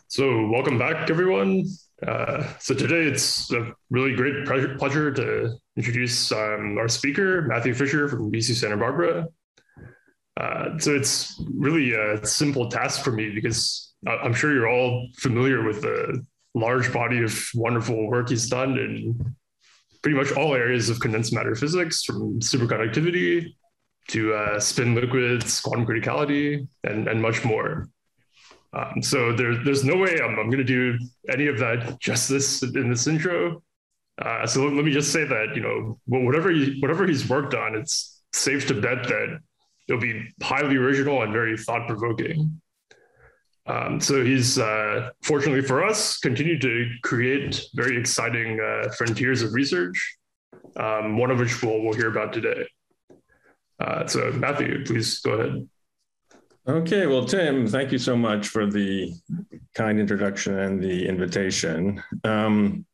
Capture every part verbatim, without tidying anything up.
So, welcome back, everyone. Uh, so, today it's a really great pleasure, pleasure to introduce um, our speaker, Matthew Fisher from U C Santa Barbara. Uh, so, it's really a simple task for me because I- I'm sure you're all familiar with the large body of wonderful work he's done in pretty much all areas of condensed matter physics, from superconductivity to uh, spin liquids, quantum criticality, and, and much more. Um, so there, there's no way I'm, I'm going to do any of that justice in this intro. Uh, so let, let me just say that, you know, whatever he, whatever he's worked on, it's safe to bet that it'll be highly original and very thought provoking. Um, so he's, uh, fortunately for us, continued to create very exciting uh, frontiers of research, um, one of which we'll, we'll hear about today. Uh, so Matthew, please go ahead. Okay, well, Tim, thank you so much for the kind introduction and the invitation. Um,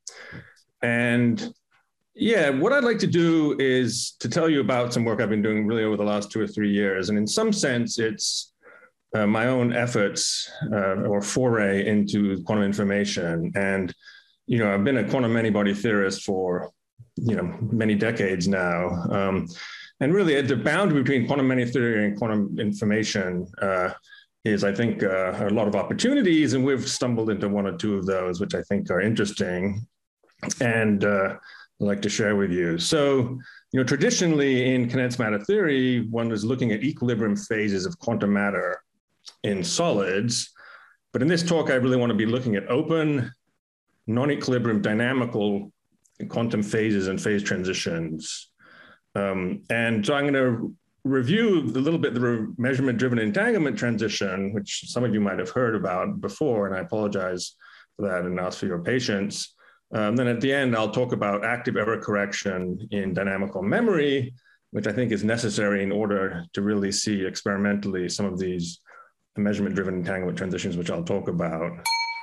and yeah, what I'd like to do is to tell you about some work I've been doing really over the last two or three years. And in some sense, it's uh, my own efforts uh, or foray into quantum information. And, you know, I've been a quantum many-body theorist for, you know, many decades now. Um, And really, at the boundary between quantum many theory and quantum information uh, is, I think, uh, a lot of opportunities, and we've stumbled into one or two of those, which I think are interesting, and uh, I'd like to share with you. So, you know, traditionally in condensed matter theory, one is looking at equilibrium phases of quantum matter in solids, but in this talk, I really want to be looking at open, non-equilibrium dynamical quantum phases and phase transitions. Um, and so I'm going to review a little bit the measurement-driven entanglement transition, which some of you might have heard about before, and I apologize for that and ask for your patience. Um, then at the end, I'll talk about active error correction in dynamical memory, which I think is necessary in order to really see experimentally some of these measurement-driven entanglement transitions, which I'll talk about.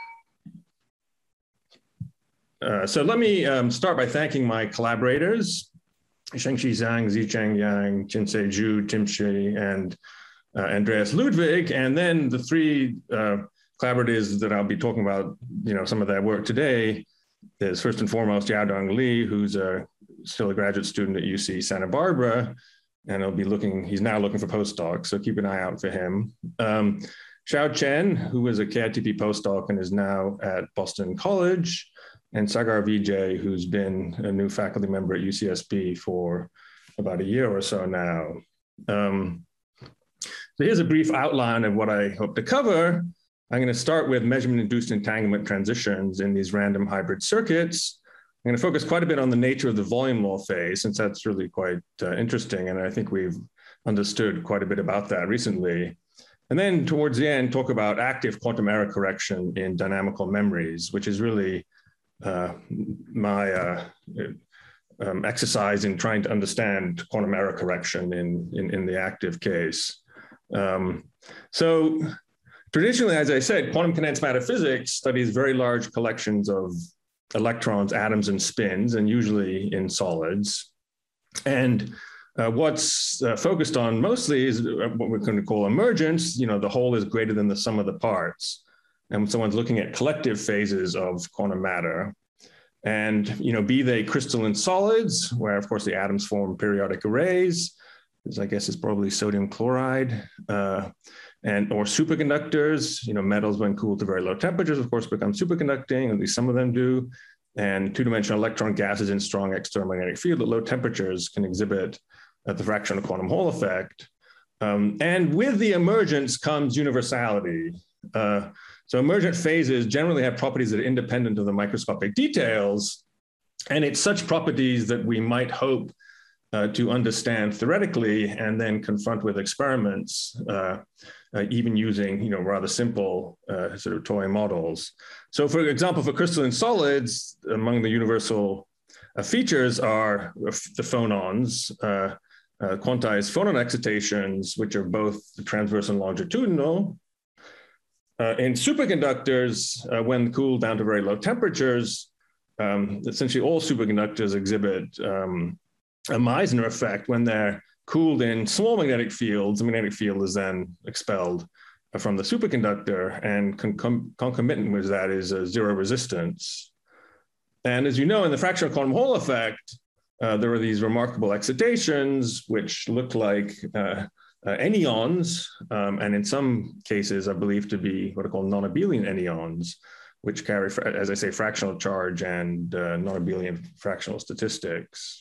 Uh, so let me um, start by thanking my collaborators, Shengxi Zhang, Zicheng Yang, Jinsei Zhu, Tim Shi, and uh, Andreas Ludwig. And then the three uh, collaborators that I'll be talking about, you know, some of their work today is first and foremost Yaodong Li, who's a, still a graduate student at U C Santa Barbara, and he'll be looking, he's now looking for postdocs, so keep an eye out for him. Um, Xiao Chen, who was a K I T P postdoc and is now at Boston College, and Sagar Vijay, who's been a new faculty member at U C S B for about a year or so now. Um, so here's a brief outline of what I hope to cover. I'm going to start with measurement-induced entanglement transitions in these random hybrid circuits. I'm going to focus quite a bit on the nature of the volume law phase, since that's really quite uh, interesting, and I think we've understood quite a bit about that recently. And then towards the end, talk about active quantum error correction in dynamical memories, which is really Uh, my uh, um, exercise in trying to understand quantum error correction in, in, in the active case. Um, so traditionally, as I said, quantum condensed matter physics studies very large collections of electrons, atoms, and spins, and usually in solids. And uh, what's uh, focused on mostly is what we're going to call emergence. You know, the whole is greater than the sum of the parts. And someone's looking at collective phases of quantum matter. And, you know, be they crystalline solids, where of course the atoms form periodic arrays, which I guess is probably sodium chloride, uh, and or superconductors, you know, metals when cooled to very low temperatures, of course, become superconducting, at least some of them do. And two-dimensional electron gases in strong external magnetic field at low temperatures can exhibit uh, the fractional quantum Hall effect. Um, and with the emergence comes universality. Uh, So emergent phases generally have properties that are independent of the microscopic details. And it's such properties that we might hope uh, to understand theoretically and then confront with experiments, uh, uh, even using, you know, rather simple uh, sort of toy models. So for example, for crystalline solids, among the universal uh, features are the phonons, uh, uh, quantized phonon excitations, which are both transverse and longitudinal. Uh, in superconductors, uh, when cooled down to very low temperatures, um, essentially all superconductors exhibit um, a Meissner effect when they're cooled in small magnetic fields. The magnetic field is then expelled from the superconductor, and con concomitant with that is a zero resistance. And as you know, in the fractional quantum Hall effect, uh, there are these remarkable excitations which look like uh, uh, anyons, um, and in some cases are believed to be what are called non-abelian anyons, which carry, as I say, fractional charge and uh, non-abelian fractional statistics.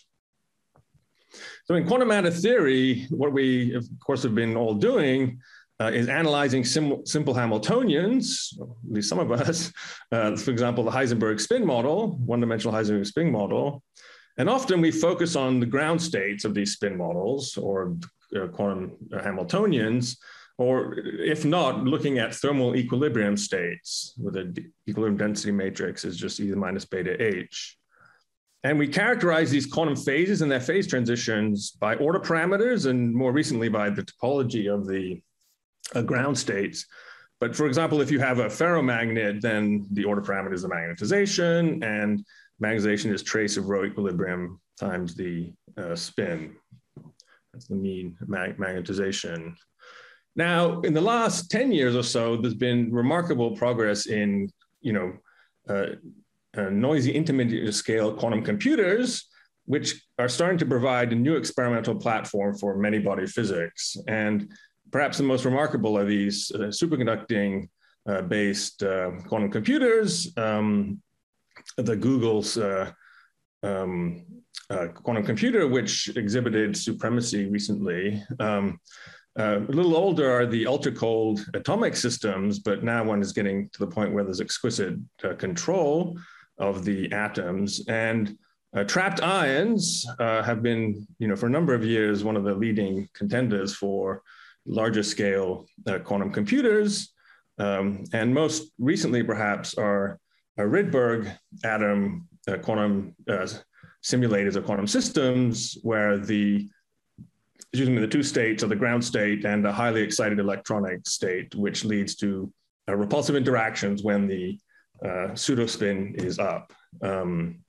So in quantum matter theory, what we, of course, have been all doing uh, is analyzing sim simple Hamiltonians, at least some of us, uh, for example, the Heisenberg spin model, one-dimensional Heisenberg spin model. And often we focus on the ground states of these spin models or uh, quantum Hamiltonians, or if not, looking at thermal equilibrium states with an equilibrium density matrix is just E to the minus beta H. And we characterize these quantum phases and their phase transitions by order parameters and more recently by the topology of the uh, ground states. But for example, if you have a ferromagnet, then the order parameter is the magnetization, and magnetization is trace of rho equilibrium times the uh, spin. That's the mean mag magnetization. Now, in the last ten years or so, there's been remarkable progress in, you know, uh, uh, noisy intermediate scale quantum computers, which are starting to provide a new experimental platform for many-body physics. And perhaps the most remarkable are these uh, superconducting uh, based uh, quantum computers. Um, the Google's uh, um, uh, quantum computer, which exhibited supremacy recently. Um, Uh, a little older are the ultra-cold atomic systems, but now one is getting to the point where there's exquisite uh, control of the atoms. And uh, trapped ions uh, have been, you know, for a number of years, one of the leading contenders for larger scale uh, quantum computers. Um, and most recently, perhaps, are, are Rydberg atom uh, quantum uh, simulators or quantum systems, where the using the two states of the ground state and a highly excited electronic state, which leads to uh, repulsive interactions when the uh, pseudospin is up. Um,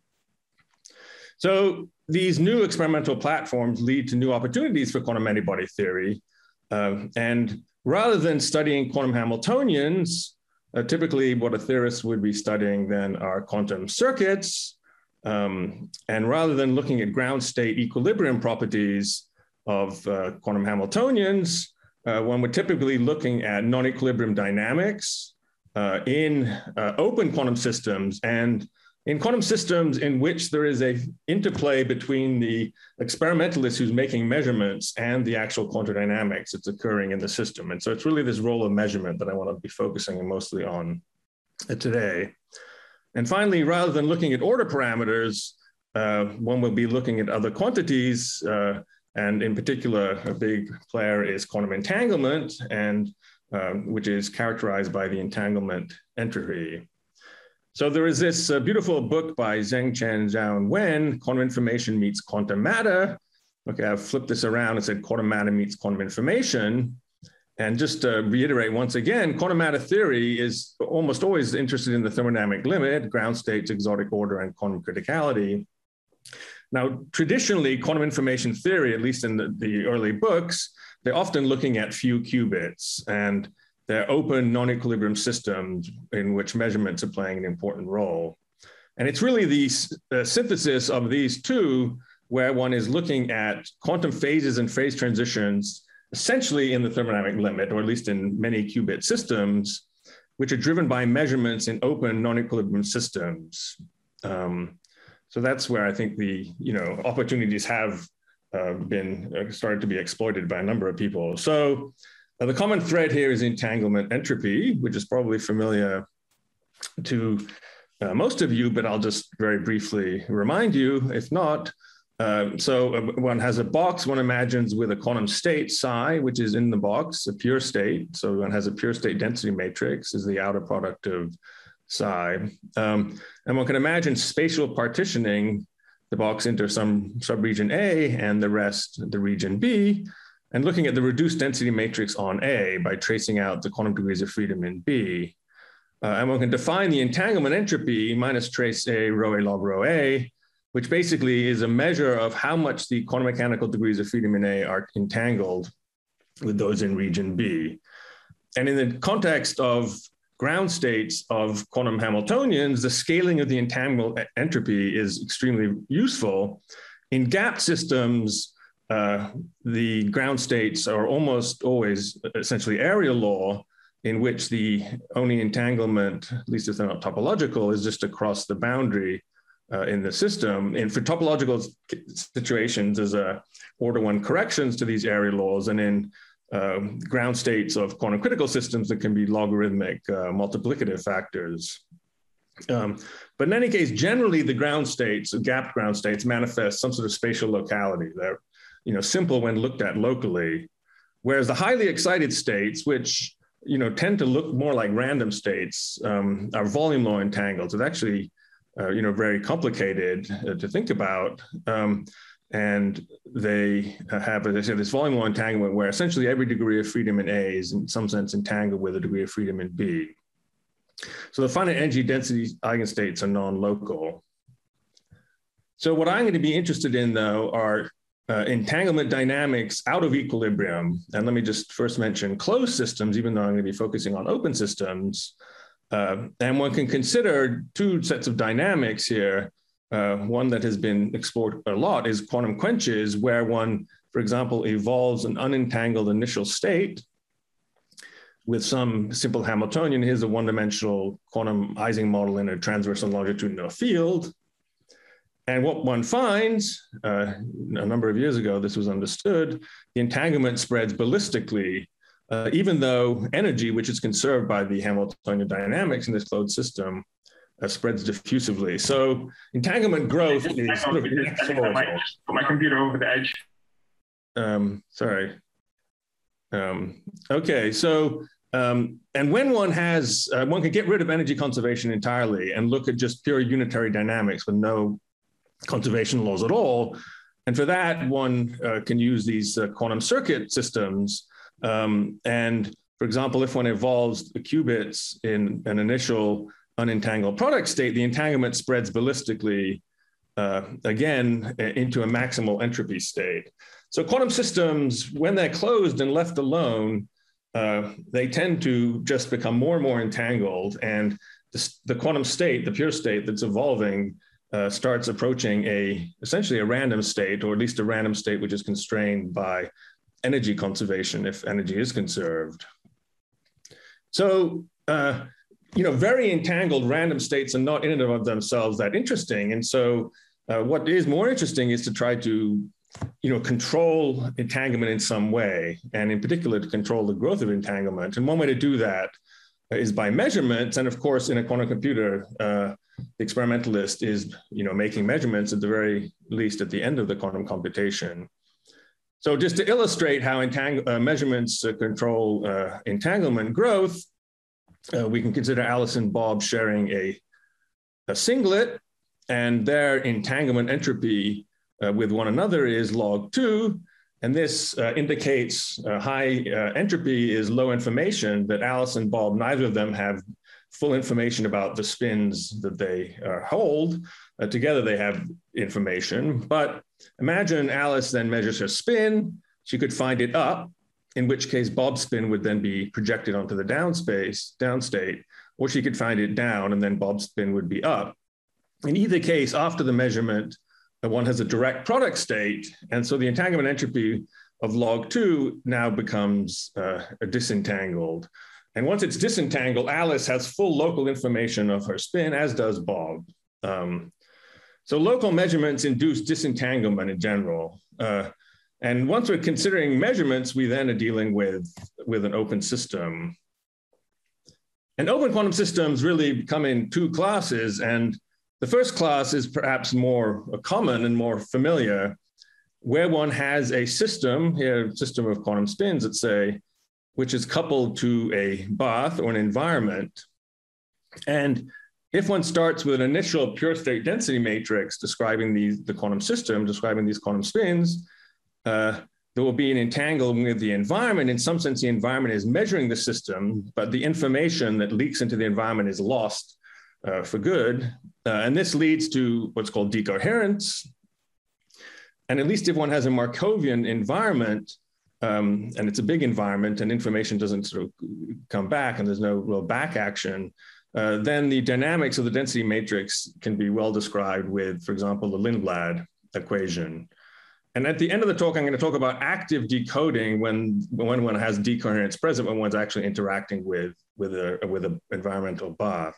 so these new experimental platforms lead to new opportunities for quantum many-body theory. Uh, and rather than studying quantum Hamiltonians, uh, typically what a theorist would be studying then are quantum circuits. Um, and rather than looking at ground state equilibrium properties of uh, quantum Hamiltonians, uh, one would typically looking at non-equilibrium dynamics uh, in uh, open quantum systems, and in quantum systems in which there is a interplay between the experimentalist who's making measurements and the actual quantum dynamics that's occurring in the system. And so it's really this role of measurement that I want to be focusing mostly on today. And finally, rather than looking at order parameters, uh, one will be looking at other quantities. Uh, And in particular, a big player is quantum entanglement, and um, which is characterized by the entanglement entropy. So there is this uh, beautiful book by Zheng Chen Zhao and Wen, Quantum Information Meets Quantum Matter. Okay, I've flipped this around and said quantum matter meets quantum information. And just to reiterate once again, quantum matter theory is almost always interested in the thermodynamic limit, ground states, exotic order, and quantum criticality. Now, traditionally, quantum information theory, at least in the, the early books, they're often looking at few qubits, and they're open non-equilibrium systems in which measurements are playing an important role. And it's really the uh, synthesis of these two where one is looking at quantum phases and phase transitions essentially in the thermodynamic limit, or at least in many qubit systems, which are driven by measurements in open non-equilibrium systems. Um, So that's where I think the you know opportunities have uh, been uh, started to be exploited by a number of people. So uh, the common thread here is entanglement entropy, which is probably familiar to uh, most of you, but I'll just very briefly remind you, if not. Uh, so uh, one has a box, one imagines with a quantum state psi, which is in the box, a pure state. So one has a pure state density matrix is the outer product of psi. Um, and one can imagine spatial partitioning the box into some subregion A and the rest the region B, and looking at the reduced density matrix on A by tracing out the quantum degrees of freedom in B. Uh, and one can define the entanglement entropy minus trace A rho A log rho A, which basically is a measure of how much the quantum mechanical degrees of freedom in A are entangled with those in region B. and in the context of ground states of quantum Hamiltonians, the scaling of the entanglement entropy is extremely useful. In gap systems, uh, the ground states are almost always essentially area law, in which the only entanglement, at least if they're not topological, is just across the boundary uh, in the system. And for topological situations, there's a order one corrections to these area laws, and in uh, ground states of quantum critical systems, there can be logarithmic uh, multiplicative factors. Um, but in any case, generally the ground states, gapped ground states, manifest some sort of spatial locality. They're, you know, simple when looked at locally, whereas the highly excited states, which you know, tend to look more like random states, um, are volume law entangled. So it's actually, uh, you know, very complicated uh, to think about. Um, and they have, as I said, this volume law entanglement where essentially every degree of freedom in A is in some sense entangled with a degree of freedom in B. So the finite energy density eigenstates are non-local. So what I'm going to be interested in, though, are Uh, entanglement dynamics out of equilibrium. And let me just first mention closed systems, even though I'm going to be focusing on open systems. Uh, and one can consider two sets of dynamics here. Uh, one that has been explored a lot is quantum quenches, where one, for example, evolves an unentangled initial state with some simple Hamiltonian. Here's a one-dimensional quantum Ising model in a transverse and longitudinal field. And what one finds, uh, a number of years ago, this was understood, the entanglement spreads ballistically, uh, even though energy, which is conserved by the Hamiltonian dynamics in this closed system, uh, spreads diffusively. So entanglement growth is sort of inexorable. Put my computer over the edge. Um, sorry. Um, okay, so, um, and when one has, uh, one can get rid of energy conservation entirely and look at just pure unitary dynamics with no conservation laws at all. And for that, one uh, can use these uh, quantum circuit systems. Um, and for example, if one evolves the qubits in an initial unentangled product state, the entanglement spreads ballistically, uh, again, into a maximal entropy state. So quantum systems, when they're closed and left alone, uh, they tend to just become more and more entangled. And the, the quantum state, the pure state that's evolving, Uh, starts approaching a essentially a random state, or at least a random state which is constrained by energy conservation, if energy is conserved. So, uh, you know, very entangled random states are not in and of themselves that interesting. And so uh, what is more interesting is to try to, you know, control entanglement in some way, and in particular to control the growth of entanglement. And one way to do that is by measurements. And of course, in a quantum computer, uh, the experimentalist is, you know, making measurements at the very least at the end of the quantum computation. So just to illustrate how entang uh, measurements uh, control uh, entanglement growth, uh, we can consider Alice and Bob sharing a, a singlet, and their entanglement entropy uh, with one another is log two. And this uh, indicates uh, high uh, entropy is low information, that Alice and Bob, neither of them have full information about the spins that they uh, hold. Uh, together they have information, but imagine Alice then measures her spin. She could find it up, in which case Bob's spin would then be projected onto the down space, down state, or she could find it down and then Bob's spin would be up. In either case, after the measurement, uh, one has a direct product state. And so the entanglement entropy of log two now becomes uh, disentangled. And once it's disentangled, Alice has full local information of her spin, as does Bob. Um, so local measurements induce disentanglement in general. Uh, and once we're considering measurements, we then are dealing with, with an open system. And open quantum systems really come in two classes. And the first class is perhaps more common and more familiar, where one has a system, here, system of quantum spins, let's say, which is coupled to a bath or an environment. And if one starts with an initial pure state density matrix describing these, the quantum system, describing these quantum spins, uh, there will be an entanglement with the environment. In some sense, the environment is measuring the system, but the information that leaks into the environment is lost uh, for good. Uh, and this leads to what's called decoherence. And at least if one has a Markovian environment, um, and it's a big environment and information doesn't sort of come back and there's no real back action, uh, then the dynamics of the density matrix can be well described with, for example, the Lindblad equation. And at the end of the talk, I'm going to talk about active decoding when, when one has decoherence present, when one's actually interacting with, with a with an environmental bath.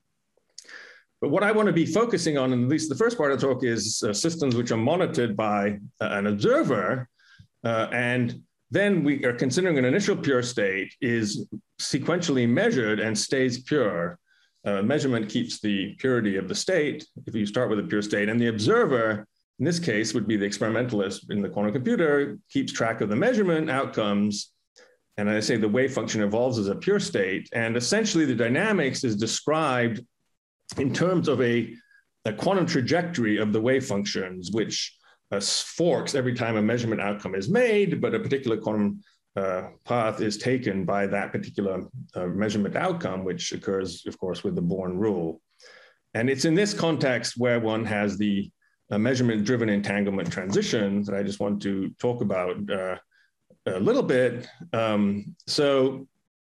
But what I want to be focusing on, in at least the first part of the talk, is uh, systems which are monitored by uh, an observer. Uh, and then we are considering an initial pure state is sequentially measured and stays pure. Uh, measurement keeps the purity of the state if you start with a pure state. And the observer, in this case, would be the experimentalist in the quantum computer, keeps track of the measurement outcomes. And I say the wave function evolves as a pure state. And essentially the dynamics is described in terms of a, a quantum trajectory of the wave functions, which uh, forks every time a measurement outcome is made, but a particular quantum uh, path is taken by that particular uh, measurement outcome, which occurs, of course, with the Born rule. And it's in this context where one has the uh, measurement-driven entanglement transition that I just want to talk about uh, a little bit. Um, so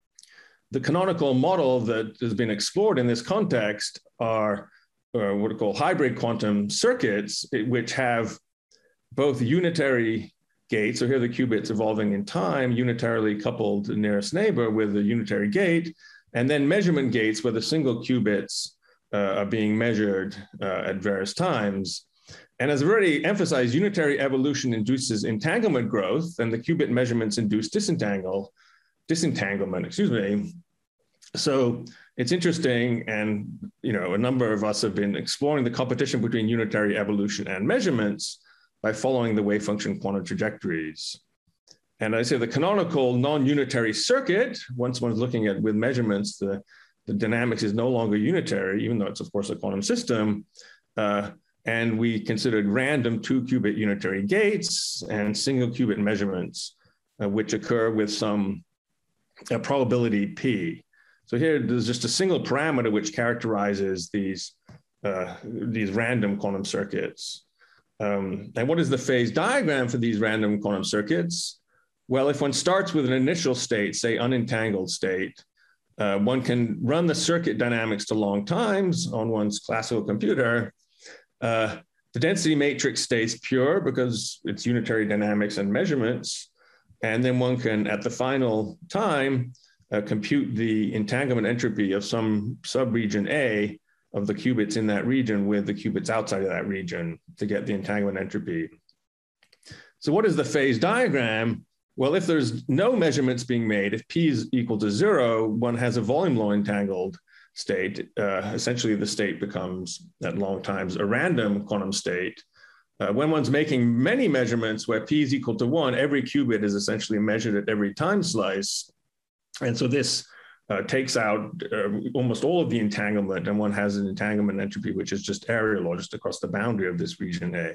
the canonical model that has been explored in this context are uh, what are called hybrid quantum circuits, which have both unitary gates, so here are the qubits evolving in time, unitarily coupled to the nearest neighbor with a unitary gate, and then measurement gates where the single qubits uh, are being measured uh, at various times. And as I've already emphasized, unitary evolution induces entanglement growth, and the qubit measurements induce disentangle, disentanglement, excuse me. So it's interesting, and you know, a number of us have been exploring the competition between unitary evolution and measurements by following the wave function quantum trajectories. And I say the canonical non-unitary circuit, once one's looking at with measurements, the, the dynamics is no longer unitary, even though it's of course a quantum system. Uh, and we considered random two qubit unitary gates and single qubit measurements, uh, which occur with some uh, probability P. So here there's just a single parameter which characterizes these, uh, these random quantum circuits. Um, and what is the phase diagram for these random quantum circuits? Well, if one starts with an initial state, say unentangled state, uh, one can run the circuit dynamics to long times on one's classical computer. Uh, the density matrix stays pure because it's unitary dynamics and measurements. And then one can, at the final time, uh, compute the entanglement entropy of some subregion A of the qubits in that region with the qubits outside of that region to get the entanglement entropy. So what is the phase diagram? Well, if there's no measurements being made, if P is equal to zero, one has a volume law entangled state. Uh, essentially, the state becomes, at long times, a random quantum state. Uh, when one's making many measurements where P is equal to one, every qubit is essentially measured at every time slice. And so this uh, takes out uh, almost all of the entanglement, and one has an entanglement entropy, which is just area law, just across the boundary of this region A.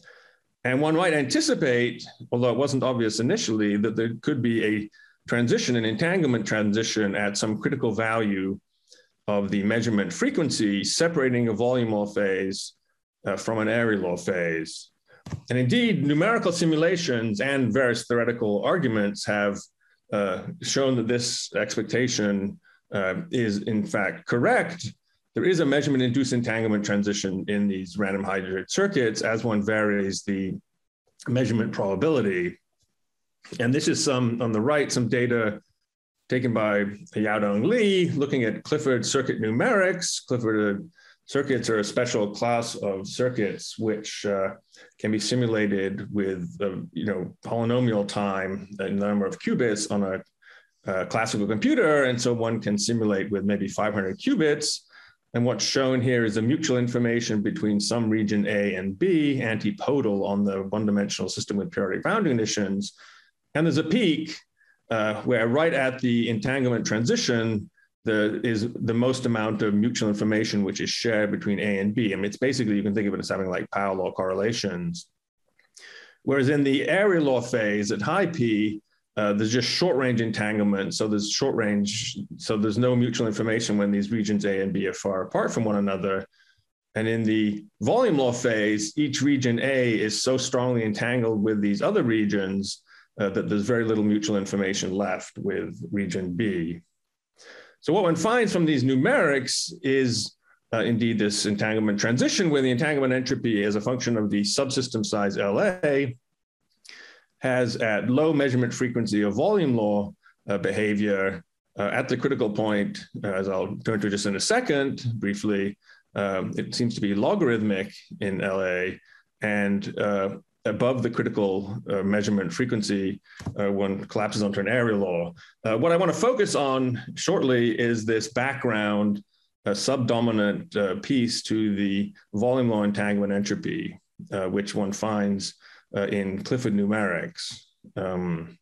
And one might anticipate, although it wasn't obvious initially, that there could be a transition, an entanglement transition at some critical value of the measurement frequency, separating a volume law phase uh, from an area law phase. And indeed, numerical simulations and various theoretical arguments have uh, shown that this expectation uh, is in fact correct. There is a measurement-induced entanglement transition in these random hybrid circuits as one varies the measurement probability. And this is some, on the right, some data taken by Yaodong Li, looking at Clifford circuit numerics. Clifford uh, circuits are a special class of circuits which uh, can be simulated with, uh, you know, polynomial time, the number of qubits on a uh, classical computer. And so one can simulate with maybe five hundred qubits. And what's shown here is the mutual information between some region A and B, antipodal on the one-dimensional system with periodic boundary conditions. And there's a peak uh, where right at the entanglement transition, there is the most amount of mutual information which is shared between A and B. I mean, it's basically, you can think of it as having like power law correlations. Whereas in the area law phase at high P, Uh, there's just short range entanglement. So there's short range, so there's no mutual information when these regions A and B are far apart from one another. And in the volume law phase, each region A is so strongly entangled with these other regions uh, that there's very little mutual information left with region B. So what one finds from these numerics is uh, indeed this entanglement transition, where the entanglement entropy as a function of the subsystem size L A has at low measurement frequency of volume law uh, behavior uh, at the critical point, uh, as I'll turn to just in a second, briefly. Um, it seems to be logarithmic in L A, and uh, above the critical uh, measurement frequency, uh, one collapses onto an area law. Uh, what I want to focus on shortly is this background uh, subdominant uh, piece to the volume law entanglement entropy, uh, which one finds uh, in Clifford numerics. Um,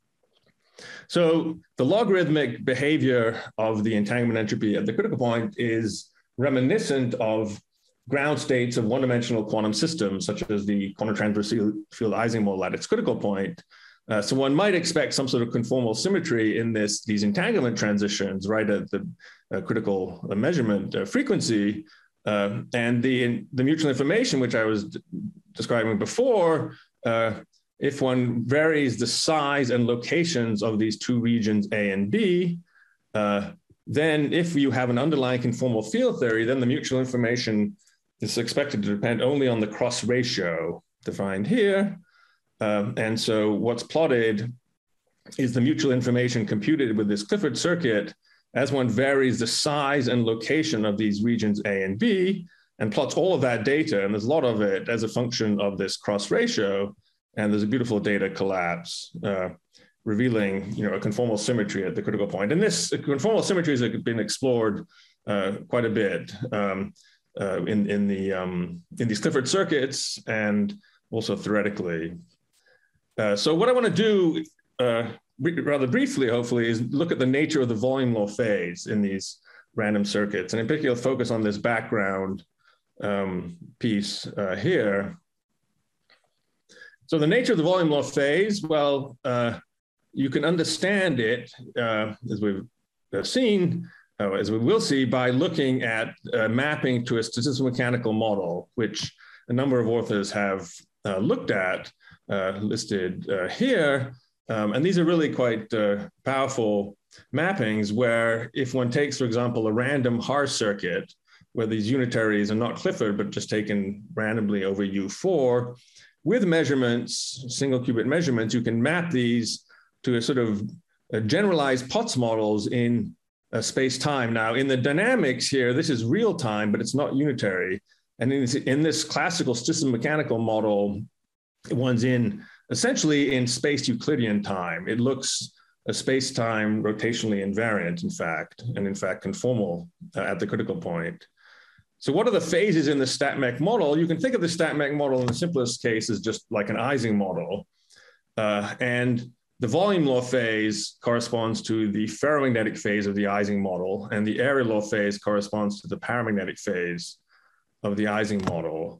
so the logarithmic behavior of the entanglement entropy at the critical point is reminiscent of ground states of one-dimensional quantum systems, such as the quantum transverse field Ising model at its critical point. Uh, so one might expect some sort of conformal symmetry in this, these entanglement transitions right at the uh, critical uh, measurement uh, frequency. Uh, and the, the mutual information, which I was describing before, uh, if one varies the size and locations of these two regions A and B, uh, then if you have an underlying conformal field theory, then the mutual information is expected to depend only on the cross ratio defined here. Um, and so what's plotted is the mutual information computed with this Clifford circuit as one varies the size and location of these regions A and B and plots all of that data, and there's a lot of it, as a function of this cross ratio. And there's a beautiful data collapse uh, revealing, you know, a conformal symmetry at the critical point. And this conformal symmetries have been explored uh, quite a bit. Um, Uh, in in the um, in these Clifford circuits and also theoretically. Uh, so what I want to do, uh, rather briefly, hopefully, is look at the nature of the volume law phase in these random circuits, and in particular focus on this background um, piece uh, here. So the nature of the volume law phase, well, uh, you can understand it, uh, as we've seen, Uh, as we will see, by looking at uh, mapping to a statistical mechanical model, which a number of authors have uh, looked at, uh, listed uh, here. Um, and these are really quite uh, powerful mappings where if one takes, for example, a random Haar circuit, where these unitaries are not Clifford, but just taken randomly over U four, with measurements, single qubit measurements, you can map these to a sort of a generalized Potts models in Uh, space-time. Now, in the dynamics here, this is real time, but it's not unitary. And in this, in this classical system mechanical model, one's in essentially in space Euclidean time. It looks a space-time rotationally invariant, in fact, and in fact conformal uh, at the critical point. So what are the phases in the StatMech model? You can think of the StatMech model in the simplest case as just like an Ising model. Uh, and the volume law phase corresponds to the ferromagnetic phase of the Ising model, and the area law phase corresponds to the paramagnetic phase of the Ising model.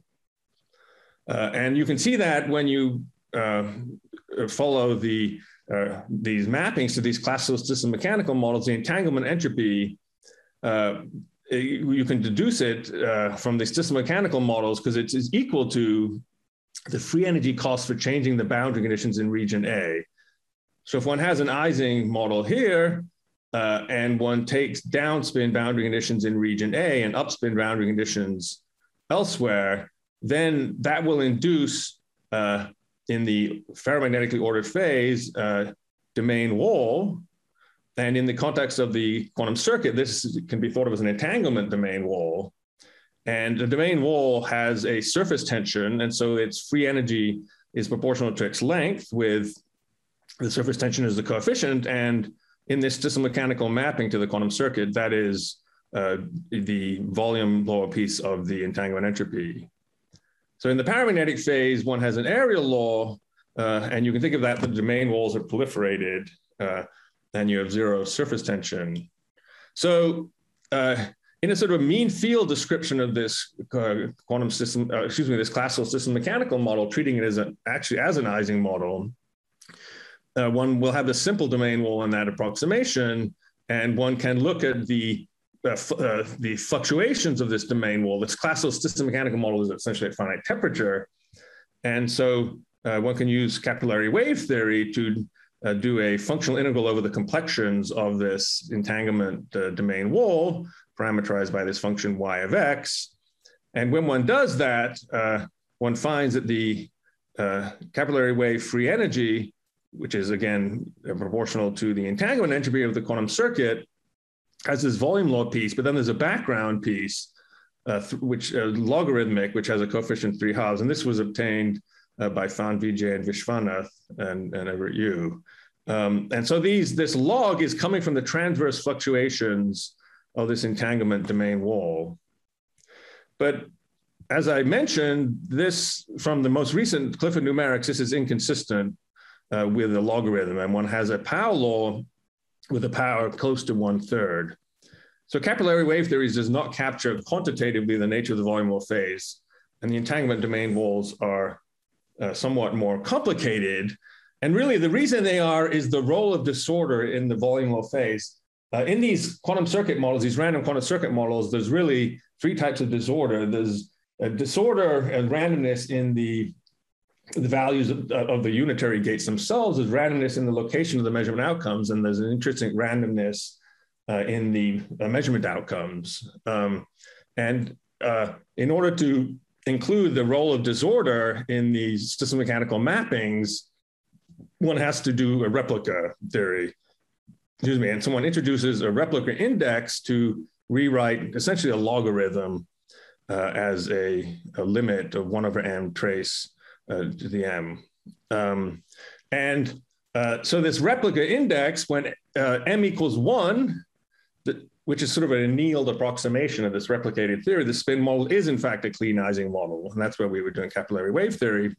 Uh, and you can see that when you uh, follow the, uh, these mappings to these classical system mechanical models, the entanglement entropy, uh, you can deduce it uh, from the system mechanical models because it's, it's equal to the free energy cost for changing the boundary conditions in region A. So if one has an Ising model here, uh, and one takes downspin boundary conditions in region A and upspin boundary conditions elsewhere, then that will induce, uh, in the ferromagnetically ordered phase, uh, domain wall. And in the context of the quantum circuit, this can be thought of as an entanglement domain wall. And the domain wall has a surface tension, and so its free energy is proportional to its length, with the surface tension is the coefficient, and in this system mechanical mapping to the quantum circuit, that is uh, the volume law piece of the entanglement entropy. So in the paramagnetic phase, one has an area law, uh, and you can think of that, the domain walls are proliferated, uh, and you have zero surface tension. So uh, in a sort of mean field description of this uh, quantum system, uh, excuse me, this classical system mechanical model, treating it as a, actually as an Ising model, Uh, one will have the simple domain wall in that approximation, and one can look at the uh, uh, the fluctuations of this domain wall. This classical system mechanical model is essentially at finite temperature, and so uh, one can use capillary wave theory to uh, do a functional integral over the complexions of this entanglement uh, domain wall, parameterized by this function y of x. And when one does that, uh, one finds that the uh, capillary wave free energy, which is again proportional to the entanglement entropy of the quantum circuit, has this volume law piece, but then there's a background piece, uh, which uh, logarithmic, which has a coefficient three halves. And this was obtained uh, by Fan, Vijay, and Vishwanath and, and Everett Yu. Um, and so these, this log is coming from the transverse fluctuations of this entanglement domain wall. But as I mentioned, this, from the most recent Clifford numerics, this is inconsistent uh, with a logarithm, and one has a Powell law with a power close to one third. So capillary wave theories does not capture quantitatively the nature of the volume law phase, and the entanglement domain walls are uh, somewhat more complicated. And really the reason they are is the role of disorder in the volume law phase. Uh, in these quantum circuit models, these random quantum circuit models, there's really three types of disorder. There's a disorder and randomness in the, the values of, of the unitary gates themselves. There's randomness in the location of the measurement outcomes, and there's an intrinsic randomness uh, in the uh, measurement outcomes. Um, and uh, in order to include the role of disorder in the statistical mechanical mappings, one has to do a replica theory. Excuse me, and someone introduces a replica index to rewrite essentially a logarithm uh, as a, a limit of one over m trace uh, to the m. Um, and uh, so this replica index, when uh, m equals one, the, which is sort of an annealed approximation of this replicated theory, the spin model is in fact a clean-Ising model. And that's where we were doing capillary wave theory.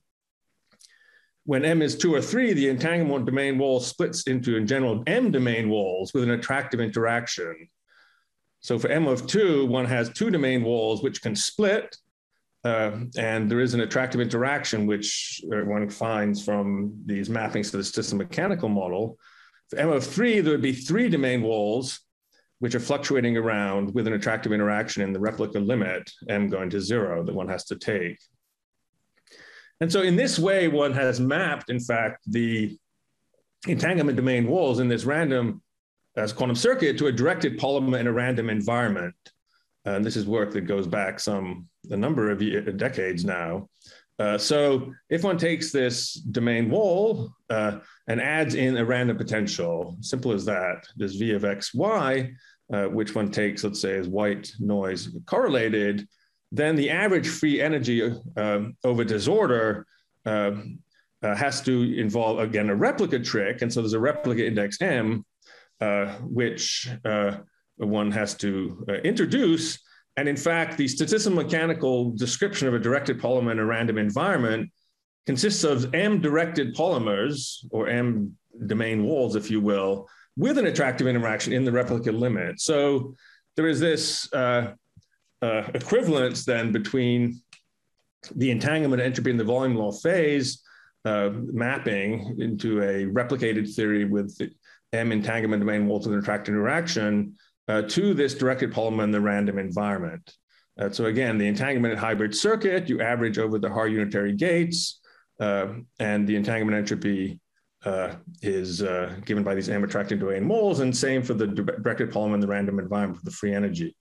When m is two or three, the entanglement domain wall splits into, in general, m domain walls with an attractive interaction. So for m of two, one has two domain walls which can split, uh, and there is an attractive interaction which one finds from these mappings to the statistical mechanical model. For m of three, there would be three domain walls which are fluctuating around with an attractive interaction in the replica limit, m going to zero, that one has to take. And so in this way, one has mapped, in fact, the entanglement domain walls in this random as quantum circuit to a directed polymer in a random environment. And this is work that goes back some, a number of years, decades now. Uh, so if one takes this domain wall uh, and adds in a random potential, simple as that, this V of X, Y, uh, which one takes, let's say, as white noise correlated, then the average free energy uh, over disorder uh, uh, has to involve, again, a replica trick. And so there's a replica index M, uh, which uh, one has to uh, introduce. And in fact, the statistical mechanical description of a directed polymer in a random environment consists of M directed polymers, or M domain walls, if you will, with an attractive interaction in the replica limit. So there is this uh, Uh, equivalence then between the entanglement entropy in the volume law phase uh, mapping into a replicated theory with the M entanglement domain walls with an attractive interaction uh, to this directed polymer in the random environment. Uh, so again, the entanglement hybrid circuit, you average over the Haar unitary gates, uh, and the entanglement entropy uh, is uh, given by these M attractive domain walls, and same for the directed polymer in the random environment for the free energy.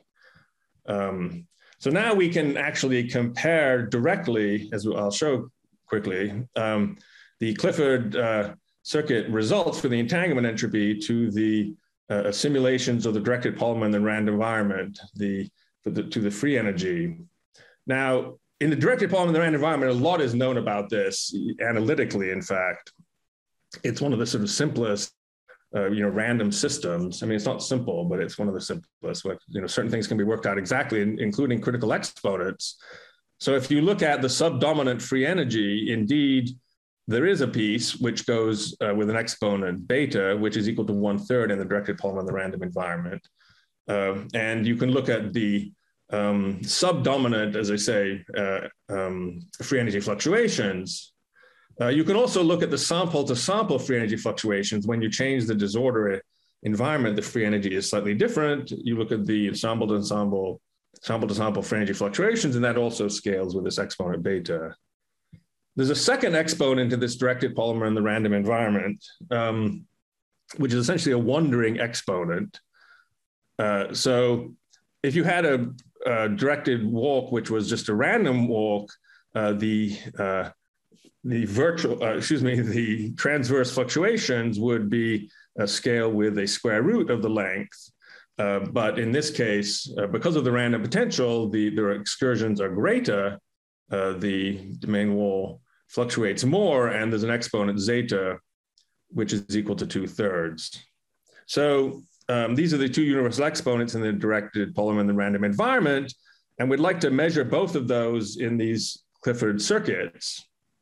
Um, so now we can actually compare directly, as I'll show quickly, um, the Clifford uh, circuit results for the entanglement entropy to the uh, simulations of the directed polymer in the random environment, the, for the, to the free energy. Now, in the directed polymer in the random environment, a lot is known about this analytically, in fact. It's one of the sort of simplest Uh, you know, random systems. I mean, it's not simple, but it's one of the simplest. But, you know, certain things can be worked out exactly, including critical exponents. So if you look at the subdominant free energy, indeed, there is a piece which goes uh, with an exponent beta, which is equal to one third in the directed polymer in the random environment. Uh, and you can look at the um, subdominant, as I say, uh, um, free energy fluctuations. Uh, you can also look at the sample to sample free energy fluctuations. When you change the disorder environment, the free energy is slightly different. You look at the ensemble to ensemble, sample to sample free energy fluctuations, and that also scales with this exponent beta. there's a second exponent to this directed polymer in the random environment, um, which is essentially a wandering exponent. Uh, so if you had a, a directed walk, which was just a random walk, uh, the uh, the virtual, uh, excuse me, the transverse fluctuations would be a scale with a square root of the length. Uh, but in this case, uh, because of the random potential, the, the excursions are greater. Uh, the domain wall fluctuates more, and there's an exponent zeta, which is equal to two thirds. So um, these are the two universal exponents in the directed polymer in the random environment. And we'd like to measure both of those in these Clifford circuits.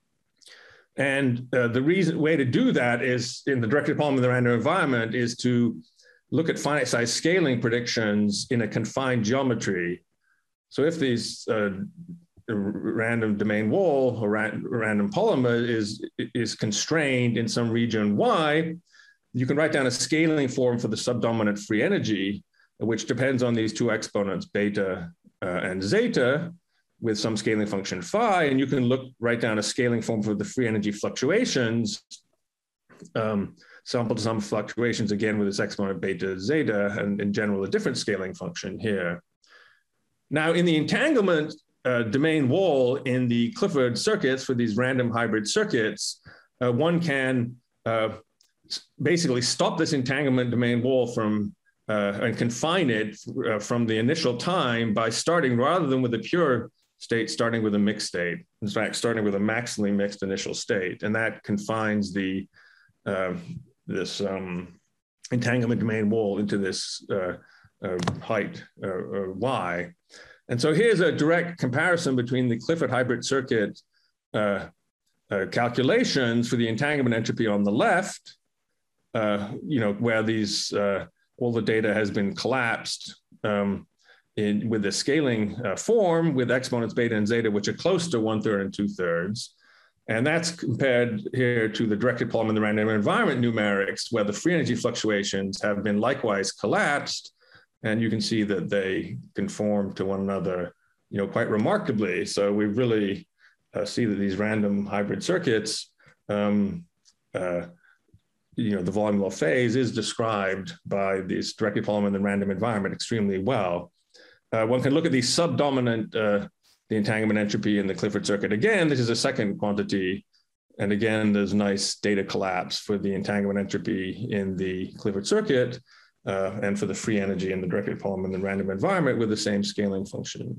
And uh, the reason way to do that is in the directed polymer in the random environment is to look at finite size scaling predictions in a confined geometry. So if these uh, random domain wall or ra random polymer is, is constrained in some region Y, you can write down a scaling form for the subdominant free energy, which depends on these two exponents, beta uh, and zeta, with some scaling function phi, and you can look write down a scaling form for the free energy fluctuations, um, sample to sample fluctuations, again with this exponent beta zeta, and in general a different scaling function here. Now in the entanglement uh, domain wall in the Clifford circuits for these random hybrid circuits, uh, one can uh, basically stop this entanglement domain wall from uh, and confine it uh, from the initial time by starting, rather than with a pure state, starting with a mixed state. In fact, starting with a maximally mixed initial state, and that confines the uh, this um, entanglement domain wall into this uh, uh, height uh, uh, y. And so here's a direct comparison between the Clifford hybrid circuit uh, uh, calculations for the entanglement entropy on the left, uh, you know, where these uh, all the data has been collapsed. Um, In, with the scaling uh, form with exponents beta and zeta, which are close to one third and two thirds. And that's compared here to the directed polymer in the random environment numerics, where the free energy fluctuations have been likewise collapsed. And you can see that they conform to one another, you know, quite remarkably. So we really uh, see that these random hybrid circuits, um, uh, you know, the volume law phase is described by this directed polymer in the random environment extremely well. Uh, one can look at the subdominant, uh, the entanglement entropy in the Clifford circuit. Again, this is a second quantity. And again, there's nice data collapse for the entanglement entropy in the Clifford circuit uh, and for the free energy in the directed polymer in the random environment with the same scaling function.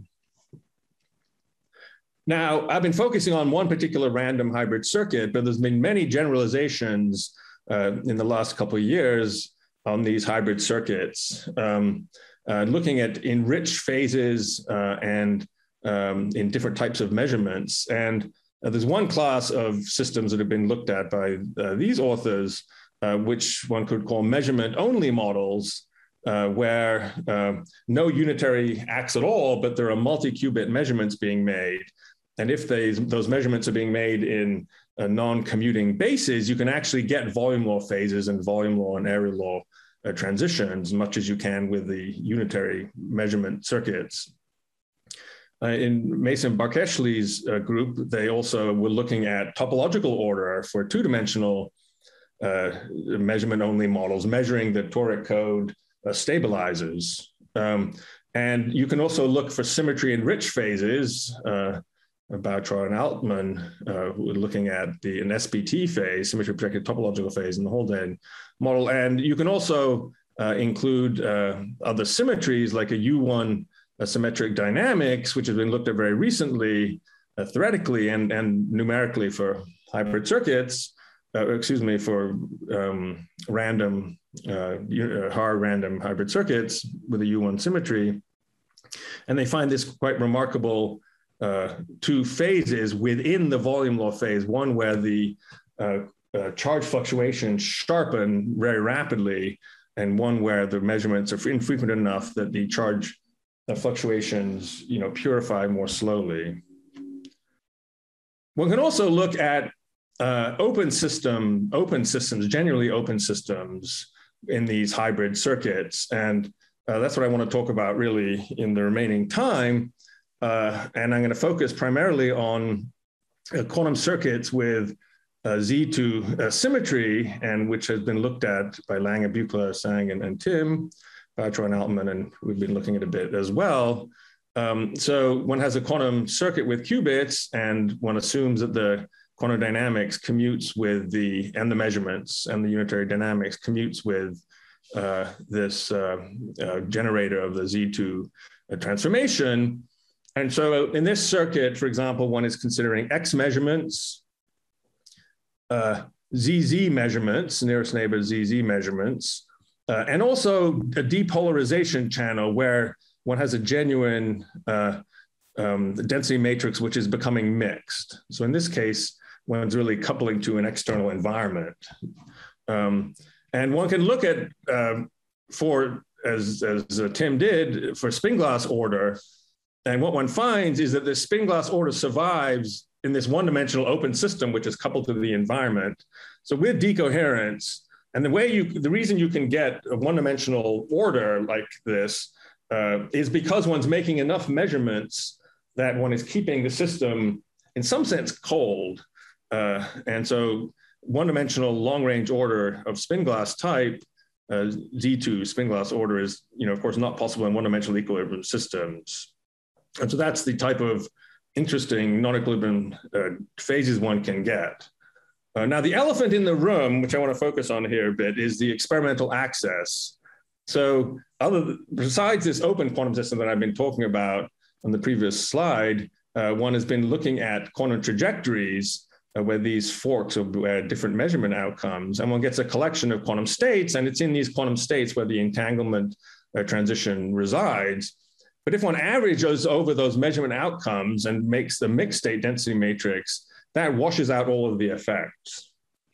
Now, I've been focusing on one particular random hybrid circuit, but there's been many generalizations uh, in the last couple of years on these hybrid circuits. Um, Uh, looking at enriched phases uh, and um, in different types of measurements. And uh, there's one class of systems that have been looked at by uh, these authors, uh, which one could call measurement-only models, uh, where uh, no unitary acts at all, but there are multi-qubit measurements being made. And if they, those measurements are being made in uh, non-commuting bases, you can actually get volume law phases and volume law and area law Uh, transitions, much as you can with the unitary measurement circuits. Uh, in Mason-Barkeshli's uh, group, they also were looking at topological order for two-dimensional uh, measurement-only models, measuring the toric code uh, stabilizers. Um, and you can also look for symmetry-enriched phases. Uh, Boutrout and Altman uh, were looking at the an S P T phase, symmetry-protected topological phase in the Haldane model. And you can also uh, include uh, other symmetries like a U one uh, symmetric dynamics, which has been looked at very recently, uh, theoretically and, and numerically for hybrid circuits, uh, excuse me, for um, random, uh, hard random hybrid circuits with a U one symmetry. And they find this quite remarkable uh, two phases within the volume law phase, one where the uh, uh, charge fluctuations sharpen very rapidly, and one where the measurements are infrequent enough that the charge uh, fluctuations, you know, purify more slowly. One can also look at uh, open system, open systems, generally open systems in these hybrid circuits. And uh, that's what I want to talk about really in the remaining time. Uh, and I'm going to focus primarily on uh, quantum circuits with uh, Z two uh, symmetry, and which has been looked at by Lange, Buchler, Sang, and, and Tim, Boutroy and Altman, and we've been looking at a bit as well. Um, so one has a quantum circuit with qubits, and one assumes that the quantum dynamics commutes with the, and the measurements and the unitary dynamics commutes with uh, this uh, uh, generator of the Z two uh, transformation. And so in this circuit, for example, one is considering X measurements, uh, Z Z measurements, nearest neighbor Z Z measurements, uh, and also a depolarization channel where one has a genuine uh, um, density matrix which is becoming mixed. So in this case, one's really coupling to an external environment. Um, and one can look at, uh, for, as, as uh, Tim did, for spin-glass order, and what one finds is that the spin-glass order survives in this one-dimensional open system, which is coupled to the environment. So with decoherence, and the way you, the reason you can get a one-dimensional order like this uh, is because one's making enough measurements that one is keeping the system, in some sense, cold. Uh, and so one-dimensional long-range order of spin-glass type, uh, Z two spin-glass order is, you know, of course, not possible in one-dimensional equilibrium systems. And so that's the type of interesting non-equilibrium uh, phases one can get. Uh, now, the elephant in the room, which I want to focus on here a bit, is the experimental access. So other, besides this open quantum system that I've been talking about on the previous slide, uh, one has been looking at quantum trajectories uh, where these forks of uh, different measurement outcomes, and one gets a collection of quantum states, and it's in these quantum states where the entanglement uh, transition resides. But if one averages over those measurement outcomes and makes the mixed state density matrix, that washes out all of the effects.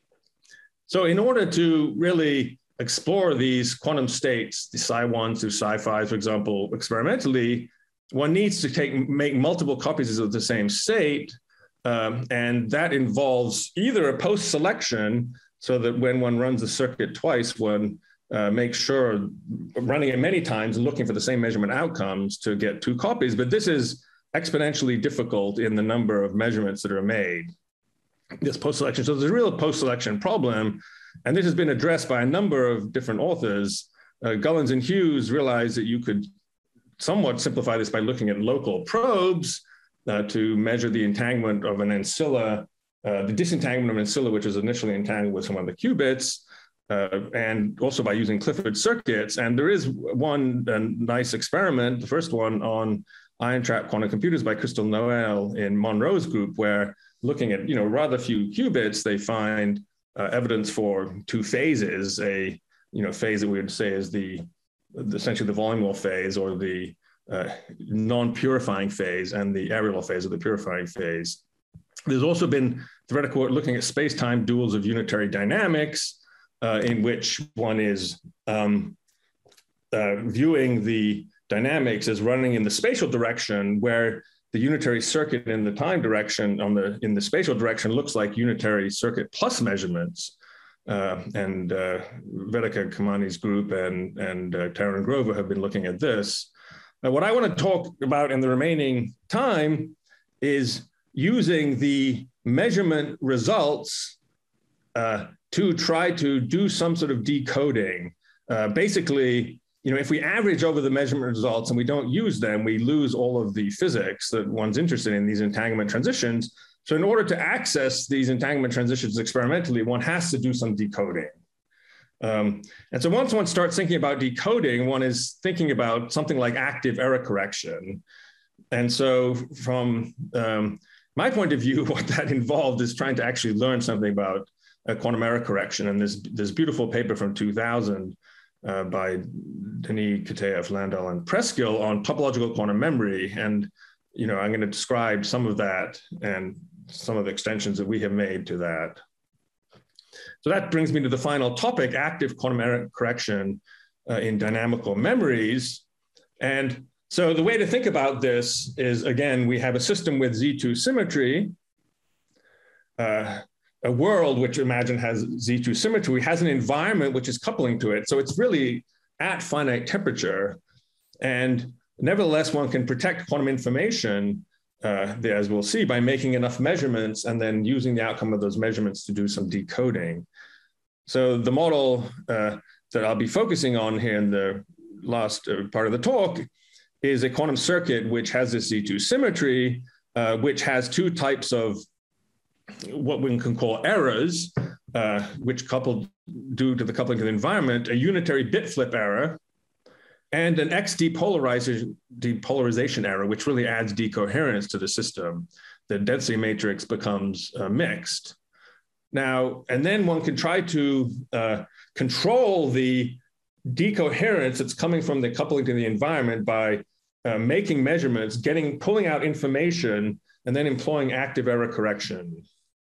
So in order to really explore these quantum states, the psi ones to psi fives, for example, experimentally, one needs to take, make multiple copies of the same state. Um, and that involves either a post-selection, so that when one runs the circuit twice, one uh, makes sure, running it many times and looking for the same measurement outcomes to get two copies. But this is exponentially difficult in the number of measurements that are made, this post-selection. So there's a real post-selection problem. And this has been addressed by a number of different authors. Uh, Gullins and Hughes realized that you could somewhat simplify this by looking at local probes uh, to measure the entanglement of an ancilla, uh, the disentanglement of an ancilla, which is initially entangled with some of the qubits, uh, and also by using Clifford circuits. And there is one uh, nice experiment, the first one on ion trap quantum computers by Crystal Noel in Monroe's group, where looking at, you know, rather few qubits, they find Uh, evidence for two phases, a you know phase that we would say is the, the essentially the volume law phase, or the uh, non-purifying phase, and the area law phase, or the purifying phase. There's also been theoretical work looking at space-time duals of unitary dynamics, uh, in which one is um, uh, viewing the dynamics as running in the spatial direction, where the unitary circuit in the time direction on the in the spatial direction looks like unitary circuit plus measurements. Uh, and uh, Vedika Kamani's group and, and uh, Taran and Grover have been looking at this. Now, what I want to talk about in the remaining time is using the measurement results uh, to try to do some sort of decoding. Uh, basically, you know, if we average over the measurement results and we don't use them, we lose all of the physics that one's interested in, these entanglement transitions. So in order to access these entanglement transitions experimentally, one has to do some decoding. Um, and so once one starts thinking about decoding, one is thinking about something like active error correction. And so from um, my point of view, what that involved is trying to actually learn something about uh, quantum error correction. And this, this beautiful paper from two thousand Uh, by Denis Kitaev, Landau, and Preskill on topological quantum memory. And, you know, I'm going to describe some of that and some of the extensions that we have made to that. So that brings me to the final topic, active quantum error correction uh, in dynamical memories. And so the way to think about this is, again, we have a system with Z two symmetry, uh, a world which imagine has Z two symmetry, has an environment which is coupling to it. So it's really at finite temperature. And nevertheless, one can protect quantum information uh, as we'll see, by making enough measurements and then using the outcome of those measurements to do some decoding. So the model uh, that I'll be focusing on here in the last uh, part of the talk is a quantum circuit which has this Z two symmetry, uh, which has two types of what we can call errors, uh, which coupled due to the coupling to the environment, a unitary bit flip error, and an X depolarization, depolarization error, which really adds decoherence to the system. The density matrix becomes uh, mixed. Now, and then one can try to uh, control the decoherence that's coming from the coupling to the environment by uh, making measurements, getting, pulling out information, and then employing active error correction.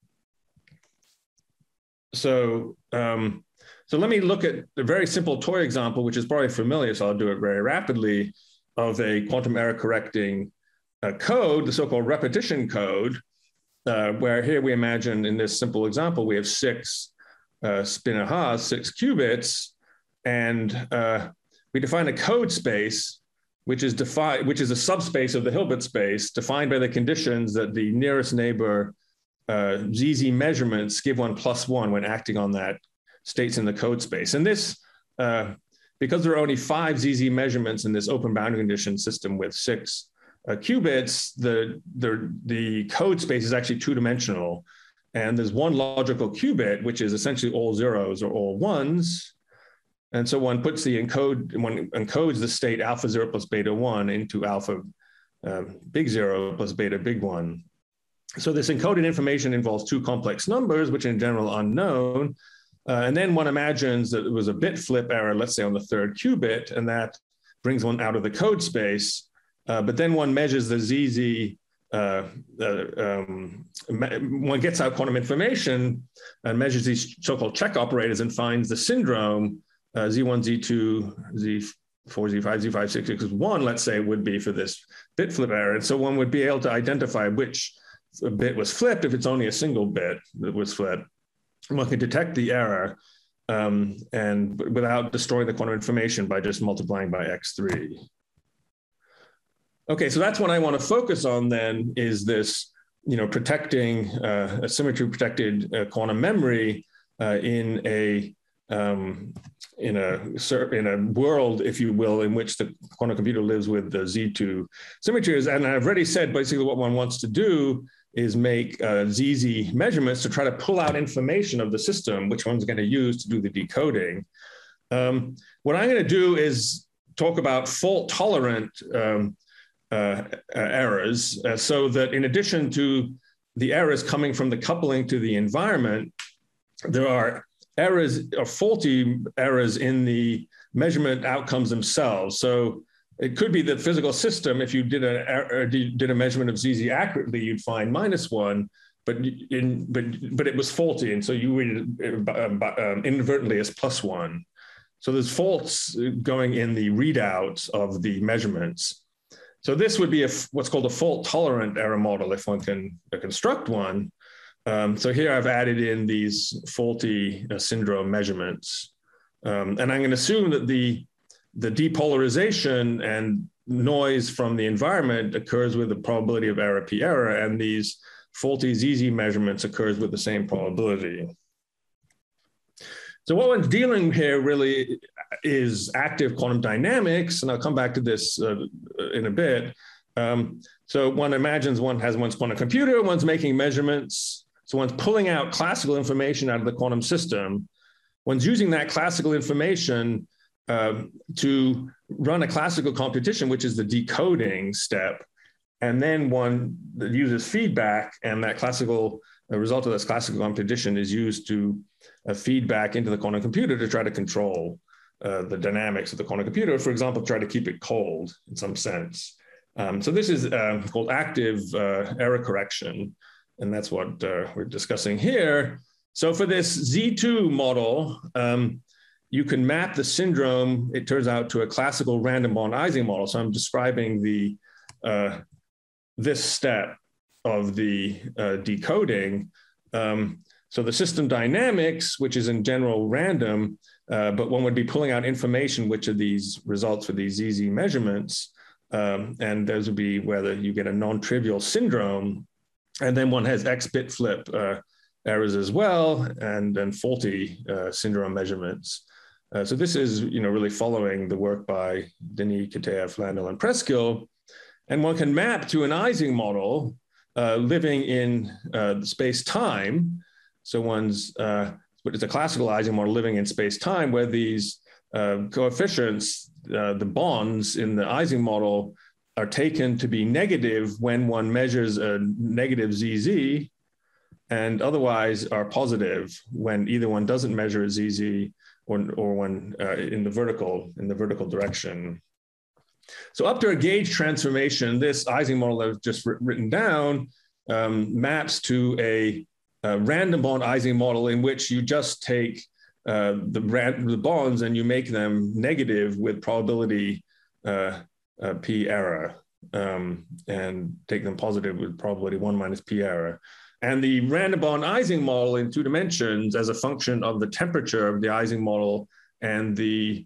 So, um, so let me look at a very simple toy example, which is probably familiar, so I'll do it very rapidly, of a quantum error correcting uh, code, the so-called repetition code, uh, where here we imagine in this simple example, we have six uh, spin a Haas, six qubits, and uh, we define a code space, which is defined, which is a subspace of the Hilbert space, defined by the conditions that the nearest neighbor uh, Z Z measurements give one plus one when acting on that states in the code space. And this, uh, because there are only five Z Z measurements in this open boundary condition system with six uh, qubits, the, the, the code space is actually two-dimensional. And there's one logical qubit, which is essentially all zeros or all ones. And so one puts the encode, one encodes the state alpha zero plus beta one into alpha uh, big zero plus beta big one. So this encoded information involves two complex numbers, which in general are unknown. Uh, and then one imagines that it was a bit flip error, let's say on the third qubit, and that brings one out of the code space. Uh, but then one measures the Z Z, uh, uh, um, one gets out quantum information and measures these so-called check operators and finds the syndrome, uh, Z one, Z two, Z four, Z five, Z five, six, six, one, let's say, would be for this bit flip error. And so one would be able to identify which bit was flipped if it's only a single bit that was flipped. One can detect the error um, and without destroying the quantum information by just multiplying by X three. Okay, so that's what I want to focus on then is this, you know, protecting uh, a symmetry protected uh, quantum memory uh, in a um, in a in a world, if you will, in which the quantum computer lives with the Z two symmetries. And I've already said basically what one wants to do is make uh, Z Z measurements to try to pull out information of the system, which one's going to use to do the decoding. Um, what I'm going to do is talk about fault-tolerant um, uh, uh, errors, uh, so that in addition to the errors coming from the coupling to the environment, there are errors or faulty errors in the measurement outcomes themselves. So it could be the physical system, if you did a, did a measurement of Z Z accurately, you'd find minus one, but, in, but, but it was faulty. And so you read it um, inadvertently as plus one. So there's faults going in the readouts of the measurements. So this would be a, what's called a fault tolerant error model if one can construct one. Um, so here I've added in these faulty uh, syndrome measurements. Um, and I'm going to assume that the the depolarization and noise from the environment occurs with the probability of error P error, and these faulty Z Z measurements occurs with the same probability. So what one's dealing here really is active quantum dynamics, and I'll come back to this uh, in a bit. Um, so one imagines one has one's quantum computer, one's making measurements, so one's pulling out classical information out of the quantum system. One's using that classical information Uh, to run a classical computation, which is the decoding step. And then one uses feedback, and that classical uh, result of this classical computation is used to uh, feed back into the quantum computer to try to control uh, the dynamics of the quantum computer. For example, try to keep it cold in some sense. Um, so this is uh, called active uh, error correction. And that's what uh, we're discussing here. So for this Z two model, um, you can map the syndrome, it turns out, to a classical random Bond Ising model. So I'm describing the uh, this step of the uh, decoding. Um, so the system dynamics, which is in general random, uh, but one would be pulling out information, which are these results for these Z Z measurements. Um, and those would be whether you get a non-trivial syndrome, and then one has X-bit flip uh, errors as well, and then faulty uh, syndrome measurements. Uh, so this is, you know, really following the work by Denis, Kitaev, Landau, and Preskill. And one can map to an Ising model uh, living in uh, space-time. So one's, uh, it's a classical Ising model living in space-time where these uh, coefficients, uh, the bonds in the Ising model are taken to be negative when one measures a negative Z Z, and otherwise are positive when either one doesn't measure a Z Z or, or when uh, in the vertical, in the vertical direction. So up to a gauge transformation, this Ising model I've just written down um, maps to a, a random bond Ising model in which you just take uh, the, the bonds and you make them negative with probability uh, uh, P error, um, and take them positive with probability one minus P error. And the random bond Ising model in two dimensions as a function of the temperature of the Ising model and the,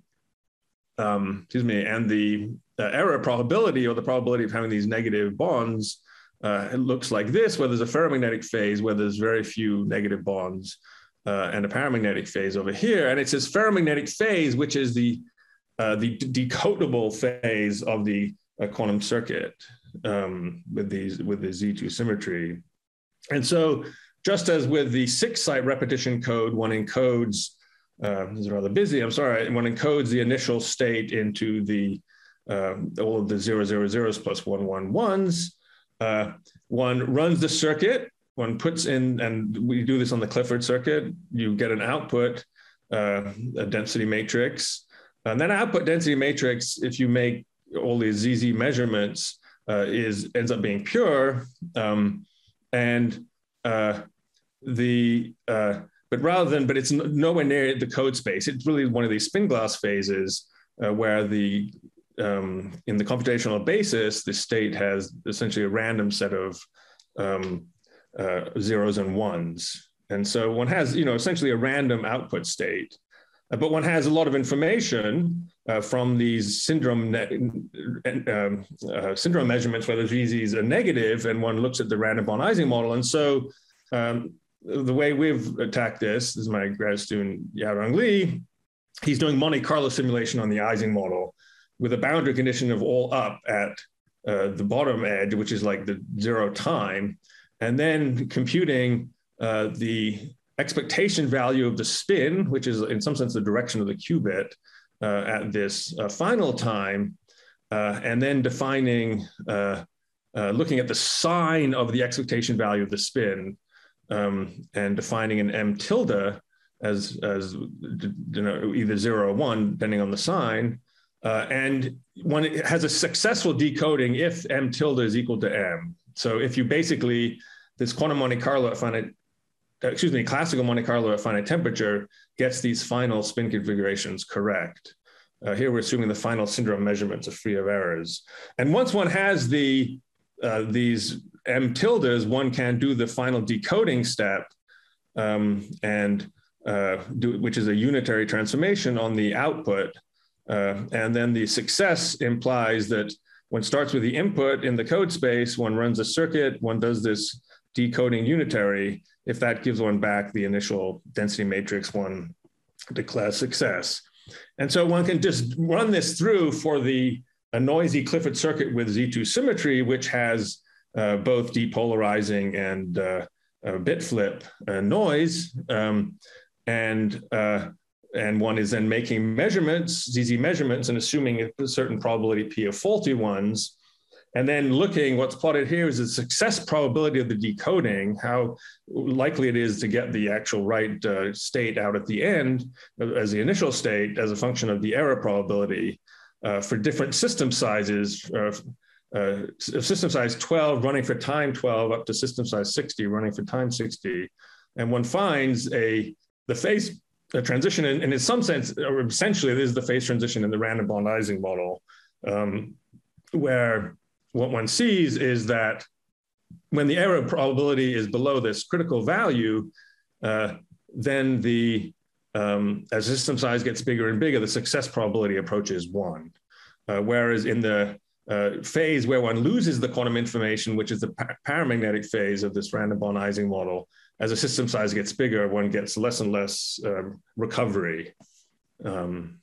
um, excuse me, and the uh, error probability, or the probability of having these negative bonds, uh, it looks like this, where there's a ferromagnetic phase where there's very few negative bonds, uh, and a paramagnetic phase over here. And it's this ferromagnetic phase, which is the, uh, the decodable phase of the uh, quantum circuit um, with these, with the Z two symmetry. And so just as with the six site repetition code, one encodes, uh, this is rather busy, I'm sorry, one encodes the initial state into the, uh, all of the zero, zero, zeros plus one, one, ones. Uh, one runs the circuit, one puts in, and we do this on the Clifford circuit, you get an output, uh, a density matrix. And that output density matrix, if you make all these Z Z measurements, uh, is ends up being pure. Um, And uh, the, uh, but rather than, but it's nowhere near the code space. It's really one of these spin glass phases uh, where the, um, in the computational basis, the state has essentially a random set of um, uh, zeros and ones. And so one has, you know, essentially a random output state, uh, but one has a lot of information uh, from these syndrome net, um, uh, syndrome measurements where the Z Zs are negative, and one looks at the random bond Ising model. And so um, the way we've attacked this, this is my grad student, Yarong Li, he's doing Monte Carlo simulation on the Ising model with a boundary condition of all up at uh, the bottom edge, which is like the zero time, and then computing uh, the expectation value of the spin, which is in some sense the direction of the qubit uh, at this uh, final time, uh, and then defining, uh, uh, looking at the sign of the expectation value of the spin, um, and defining an M tilde as, as you know, either zero or one, depending on the sign. Uh, and when it has a successful decoding if M tilde is equal to M. So if you basically, this quantum Monte Carlo at finite, excuse me, classical Monte Carlo at finite temperature gets these final spin configurations correct. Uh, here we're assuming the final syndrome measurements are free of errors. And once one has the uh, these M tildes, one can do the final decoding step, um, and uh, do, which is a unitary transformation on the output. Uh, and then the success implies that one starts with the input in the code space, one runs a circuit, one does this decoding unitary. If that gives one back the initial density matrix, one declares success. And so one can just run this through for the a noisy Clifford circuit with Z two symmetry, which has uh, both depolarizing and uh, uh, bit flip uh, noise. Um, and, uh, and one is then making measurements, Z Z measurements, and assuming a certain probability P of faulty ones. And then looking, what's plotted here is the success probability of the decoding, how likely it is to get the actual right uh, state out at the end as the initial state as a function of the error probability uh, for different system sizes, uh, uh, system size twelve running for time twelve up to system size sixty running for time sixty. And one finds a the phase a transition, and in some sense, or essentially it is the phase transition in the random bond Ising model, um, where what one sees is that when the error probability is below this critical value, uh, then the, um, as system size gets bigger and bigger, the success probability approaches one. Uh, whereas in the uh, phase where one loses the quantum information, which is the pa paramagnetic phase of this random Born Ising model. As the system size gets bigger, one gets less and less um, recovery. Um,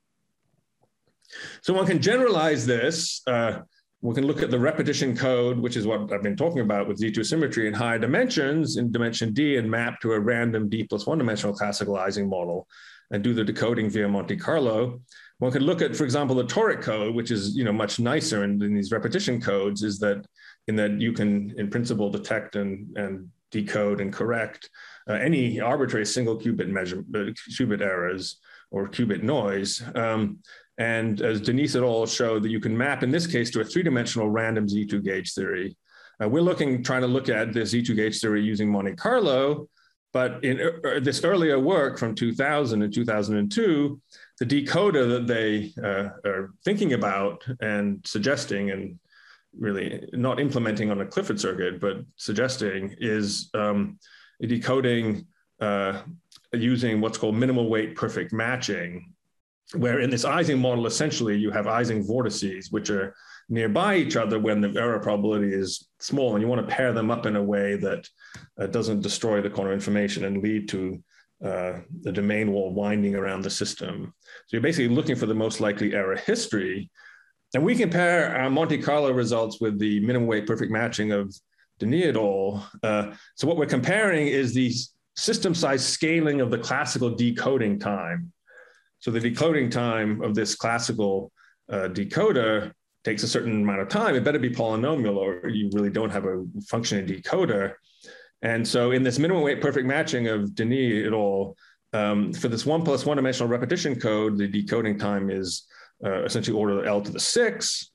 so one can generalize this. Uh, we can look at the repetition code, which is what I've been talking about with Z two symmetry in higher dimensions in dimension D, and map to a random D plus one dimensional classical Ising model and do the decoding via Monte Carlo. One could look at, for example, the toric code, which is, you know, much nicer in, in these repetition codes, is that in that you can, in principle, detect and, and decode and correct uh, any arbitrary single qubit measure, uh, qubit errors or qubit noise. Um, and as Denise et al. Showed, that you can map, in this case, to a three-dimensional random Z two gauge theory. Uh, we're looking, trying to look at the Z two gauge theory using Monte Carlo, but in uh, this earlier work from two thousand and two thousand two, the decoder that they uh, are thinking about and suggesting, and really not implementing on a Clifford circuit, but suggesting, is um, decoding uh, using what's called minimal weight perfect matching, where in this Ising model, essentially you have Ising vortices, which are nearby each other when the error probability is small, and you want to pair them up in a way that uh, doesn't destroy the quantum information and lead to uh, the domain wall winding around the system. So you're basically looking for the most likely error history. And we compare our Monte Carlo results with the minimum weight perfect matching of Denis et al. Uh, so what we're comparing is the system size scaling of the classical decoding time. So the decoding time of this classical uh, decoder takes a certain amount of time. It better be polynomial, or you really don't have a functioning decoder. And so in this minimum weight perfect matching of Denis et al., um, for this one plus one dimensional repetition code, the decoding time is uh, essentially order L to the six.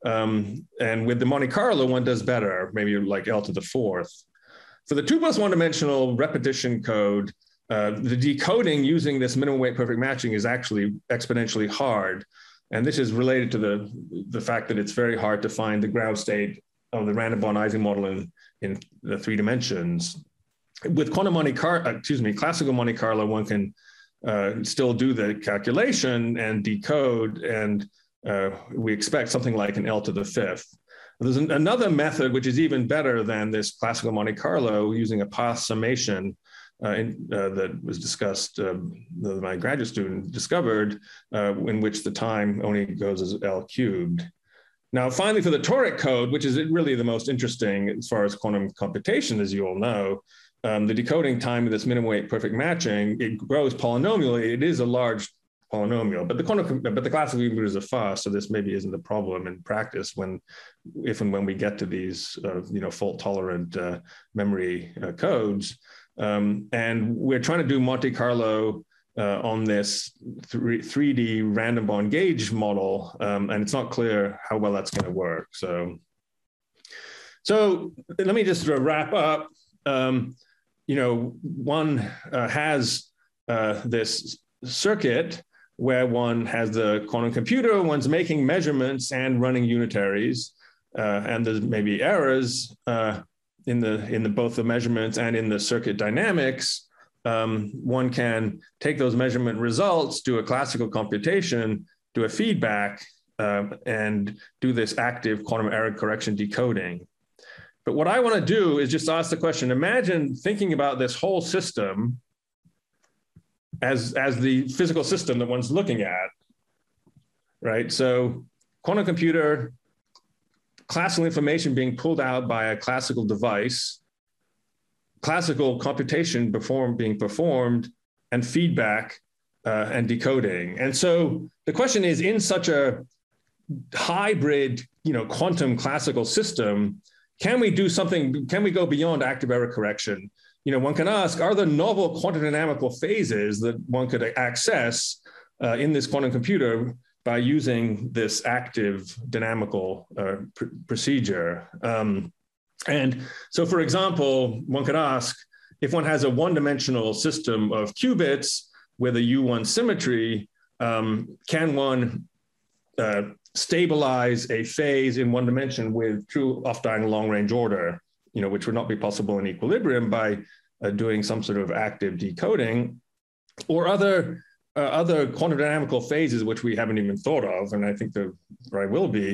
Um, and with the Monte Carlo, one does better, maybe like L to the fourth. For the two plus one dimensional repetition code, uh, the decoding using this minimum weight perfect matching is actually exponentially hard. And this is related to the, the fact that it's very hard to find the ground state of the random Born Ising model in, in the three dimensions. With quantum Monte Carlo, excuse me, classical Monte Carlo, one can uh, still do the calculation and decode, and uh, we expect something like an L to the fifth. There's an, another method which is even better than this classical Monte Carlo, using a path summation uh, in, uh, that was discussed, uh, that my graduate student discovered, uh, in which the time only goes as L cubed. Now, finally, for the toric code, which is really the most interesting as far as quantum computation, as you all know, um, the decoding time of this minimum weight perfect matching, it grows polynomially. It is a large polynomial, but the quantum, but the classical computers are fast, so this maybe isn't a problem in practice when, if and when we get to these, uh, you know, fault-tolerant uh, memory uh, codes. Um, and we're trying to do Monte Carlo uh, on this three D random Born gauge model, um, and it's not clear how well that's going to work. So, so let me just wrap up. Um, you know, one uh, has uh, this circuit where one has the quantum computer, one's making measurements and running unitaries, uh, and there's maybe errors uh, in the in the both the measurements and in the circuit dynamics. Um, one can take those measurement results, do a classical computation, do a feedback, uh, and do this active quantum error correction decoding. But what I want to do is just ask the question: imagine thinking about this whole system as, as the physical system that one's looking at, right? So quantum computer, classical information being pulled out by a classical device, classical computation perform, being performed, and feedback uh, and decoding. And so the question is, in such a hybrid, you know, quantum classical system, can we do something, can we go beyond active error correction? You know, one can ask, are there novel quantum dynamical phases that one could access uh, in this quantum computer by using this active dynamical uh, pr procedure? Um, and so, for example, one could ask, if one has a one-dimensional system of qubits with a U one symmetry, um, can one uh, stabilize a phase in one dimension with true off-diagonal long-range order, you know, which would not be possible in equilibrium by uh, doing some sort of active decoding, or other uh, other quantum dynamical phases which we haven't even thought of, and I think there probably will be,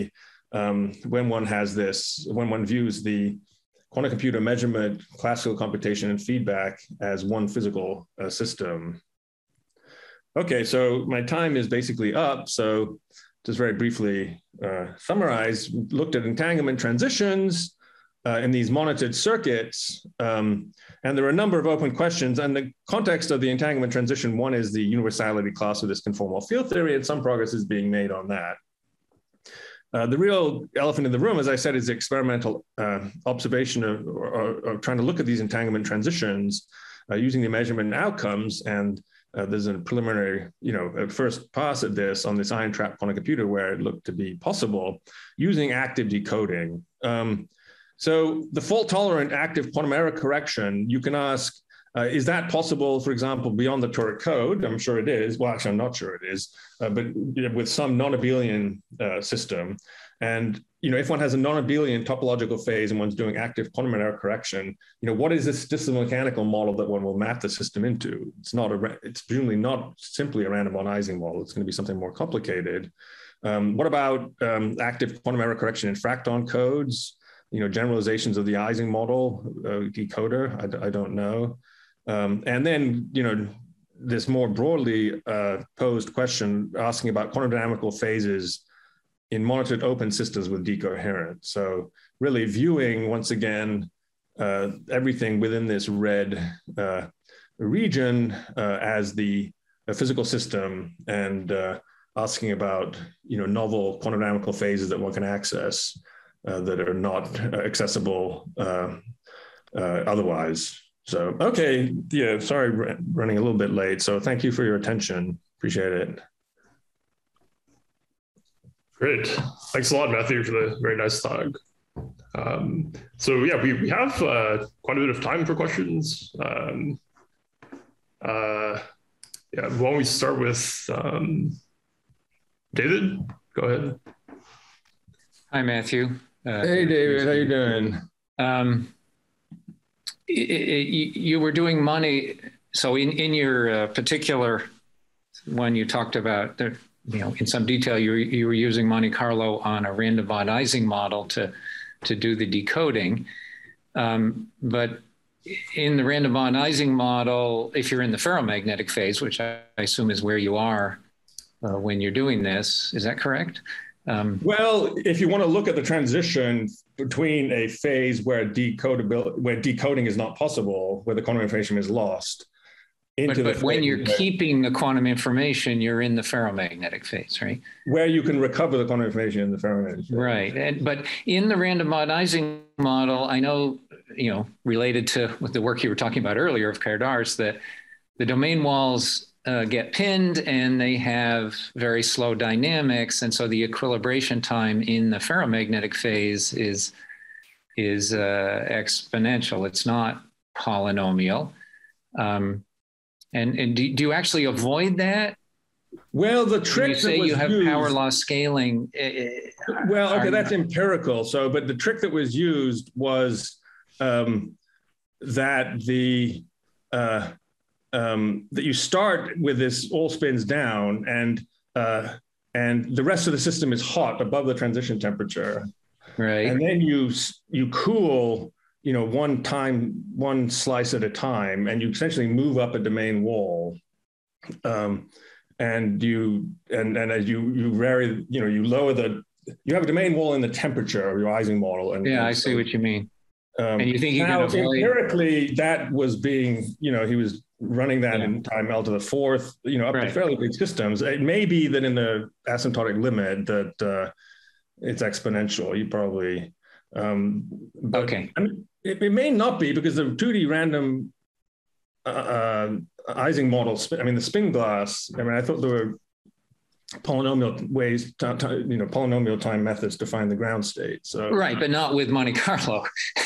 um, when one has this, when one views the quantum computer measurement, classical computation, and feedback as one physical uh, system. Okay, so my time is basically up. So just very briefly uh, summarize, looked at entanglement transitions uh, in these monitored circuits. Um, and there are a number of open questions. And the context of the entanglement transition, one is the universality class of this conformal field theory, and some progress is being made on that. Uh, the real elephant in the room, as I said, is the experimental uh, observation of, or, or trying to look at these entanglement transitions uh, using the measurement outcomes. And uh, there's a preliminary, you know, a first pass at this on this ion trap quantum computer where it looked to be possible using active decoding. Um, so the fault tolerant active quantum error correction, you can ask, Uh, is that possible, for example, beyond the Turing code? I'm sure it is. Well, actually, I'm not sure it is, uh, but you know, with some non-abelian uh, system. And you know, if one has a non-abelian topological phase and one's doing active quantum error correction, you know, what is this statistical mechanical model that one will map the system into? It's not a. It's presumably not simply a random von Ising model. It's going to be something more complicated. Um, what about um, active quantum error correction in Fracton codes? You know, generalizations of the Ising model uh, decoder. I, I don't know. Um, and then, you know, this more broadly uh, posed question asking about quantum dynamical phases in monitored open systems with decoherence. So really viewing, once again, uh, everything within this red uh, region uh, as the physical system, and uh, asking about, you know, novel quantum dynamical phases that one can access uh, that are not accessible uh, uh, otherwise. So, okay, yeah, sorry, running a little bit late. So thank you for your attention. Appreciate it. Great. Thanks a lot, Matthew, for the very nice talk. Um, so yeah, we, we have uh, quite a bit of time for questions. Um, uh, yeah, why don't we start with um, David? Go ahead. Hi, Matthew. Uh, hey, David, how you doing? Um, You were doing money. So in, in your uh, particular one, you talked about, the, you know, in some detail, you were, you were using Monte Carlo on a random von Ising model to, to do the decoding. Um, but in the random von Ising model, if you're in the ferromagnetic phase, which I assume is where you are uh, when you're doing this, is that correct? Um, well, if you want to look at the transition between a phase where decodability, where decoding is not possible, where the quantum information is lost, into but, but the when you're where, keeping the quantum information, you're in the ferromagnetic phase, right? Where you can recover the quantum information in the ferromagnetic phase. Right, and but in the random von Ising model, I know, you know, related to with the work you were talking about earlier of Kardars, that the domain walls Uh, get pinned and they have very slow dynamics. And so the equilibration time in the ferromagnetic phase is, is uh, exponential. It's not polynomial. Um, and and do, do you actually avoid that? Well, the trick you say that was you have used, power law scaling. Uh, well, okay, that's empirical. So, but the trick that was used was um, that the, uh, Um, that you start with this all spins down, and uh, and the rest of the system is hot above the transition temperature, right? And then you you cool, you know, one time, one slice at a time, and you essentially move up a domain wall, um, and you and and as you you vary, you know, you lower the you have a domain wall in the temperature of your Ising model, and yeah, and I so, see what you mean. Um, and you think you now, can avoid empirically that was being, you know, he was running that yeah. in time L to the fourth, you know, up right. to fairly big systems. It may be that in the asymptotic limit that uh, it's exponential. You probably, um, but, okay. I mean, it, it may not be, because the two D random uh, uh, Ising model, I mean, the spin glass, I mean, I thought there were polynomial ways, to, to, you know, polynomial time methods to find the ground state. So right, but not with Monte Carlo.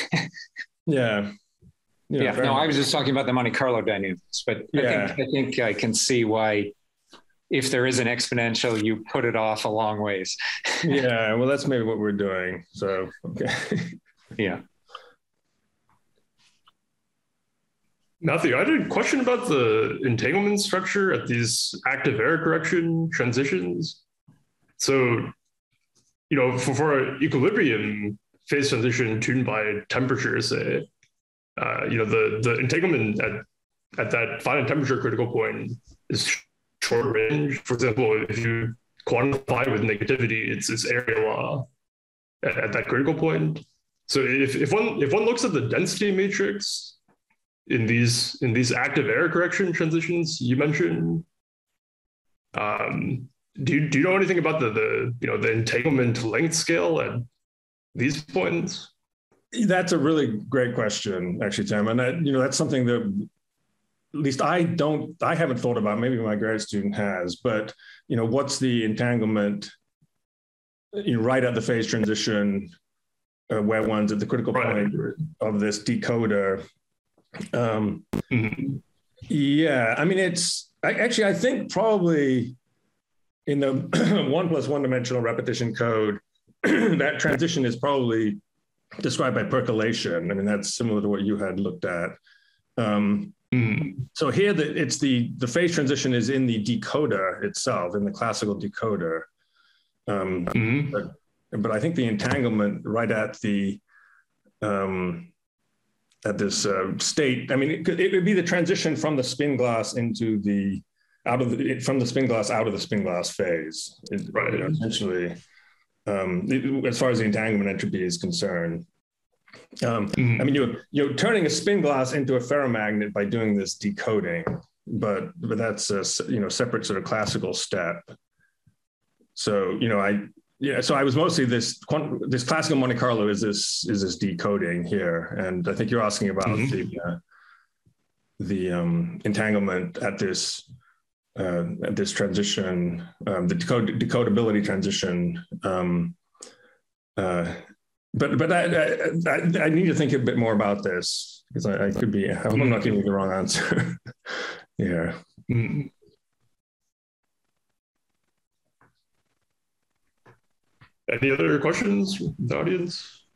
yeah. You know, yeah, no, I was just talking about the Monte Carlo dynamics, but yeah. I think I think I can see why, if there is an exponential, you put it off a long ways. Yeah, well, that's maybe what we're doing. So, okay. Yeah. Matthew, I had a question about the entanglement structure at these active error correction transitions. So you know, for, for equilibrium phase transition tuned by temperature, say, uh, you know, the, the entanglement at, at that finite temperature critical point is short range. For example, if you quantify with negativity, it's, it's area law at, at that critical point. So if, if one if one looks at the density matrix in these in these active error correction transitions you mentioned, um, do you do you know anything about the the you know the entanglement length scale at these points? That's a really great question, actually, Tim, and that, you know that's something that at least I don't I haven't thought about. Maybe my grad student has, but you know what's the entanglement you know, right at the phase transition? Uh, where one's at the critical point right. of this decoder. Um, mm-hmm. Yeah, I mean, it's I, actually, I think probably in the one plus one dimensional repetition code, that transition is probably described by percolation. I mean, that's similar to what you had looked at. Um, mm-hmm. So here, the, it's the, the phase transition is in the decoder itself, in the classical decoder. Um, mm-hmm. but, But I think the entanglement right at the um, at this uh, state. I mean, it, could, it would be the transition from the spin glass into the out of the from the spin glass out of the spin glass phase. It, right. You know, essentially, um, it, as far as the entanglement entropy is concerned. Um, mm-hmm. I mean, you're you're turning a spin glass into a ferromagnet by doing this decoding, but but that's a you know separate sort of classical step. So you know I. Yeah, so I was mostly this this classical Monte Carlo is this is this decoding here, and I think you're asking about mm-hmm. the uh, the um, entanglement at this uh, at this transition, um, the decode, decodability transition. Um, uh, but but I, I I need to think a bit more about this because I, I could be I hope I'm not giving you the wrong answer. Yeah. Mm-hmm. Any other questions from the audience?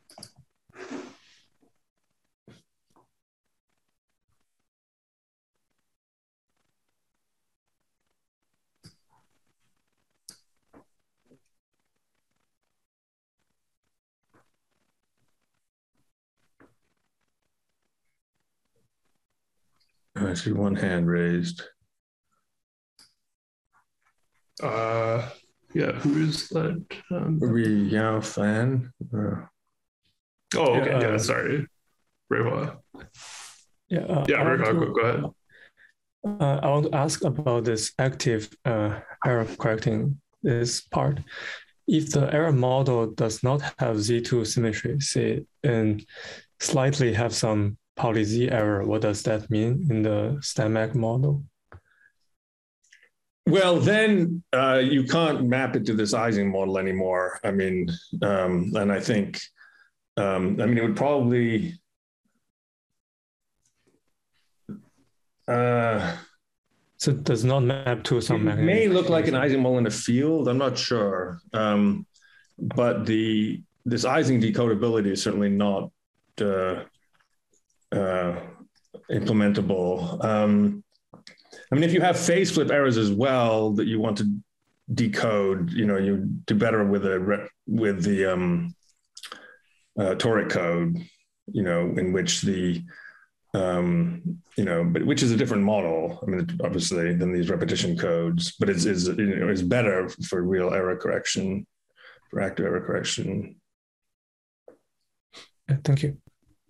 I see one hand raised. Uh, yeah, who is that? Um, Ri Yao Fan. Uh, oh, okay. Yeah, Yeah, uh, sorry. Reihua. Yeah, uh, Yeah, I want Reihua, to- go, go ahead. Uh, I want to ask about this active uh, error correcting this part. If the error model does not have Z two symmetry, say, and slightly have some poly Z error, what does that mean in the STAMAC model? Well, then uh, you can't map it to this Ising model anymore. I mean, um, and I think, um, I mean, it would probably, uh, So it does not map to some it may look like an Ising model in a field. I'm not sure, um, but the this Ising decodability is certainly not uh, uh, implementable. Um, I mean, if you have phase flip errors as well that you want to decode, you know, you do better with a with the um, uh, toric code, you know, in which the um, you know, but which is a different model. I mean, obviously than these repetition codes, but it's is you know is better for real error correction, for active error correction. Yeah, thank you.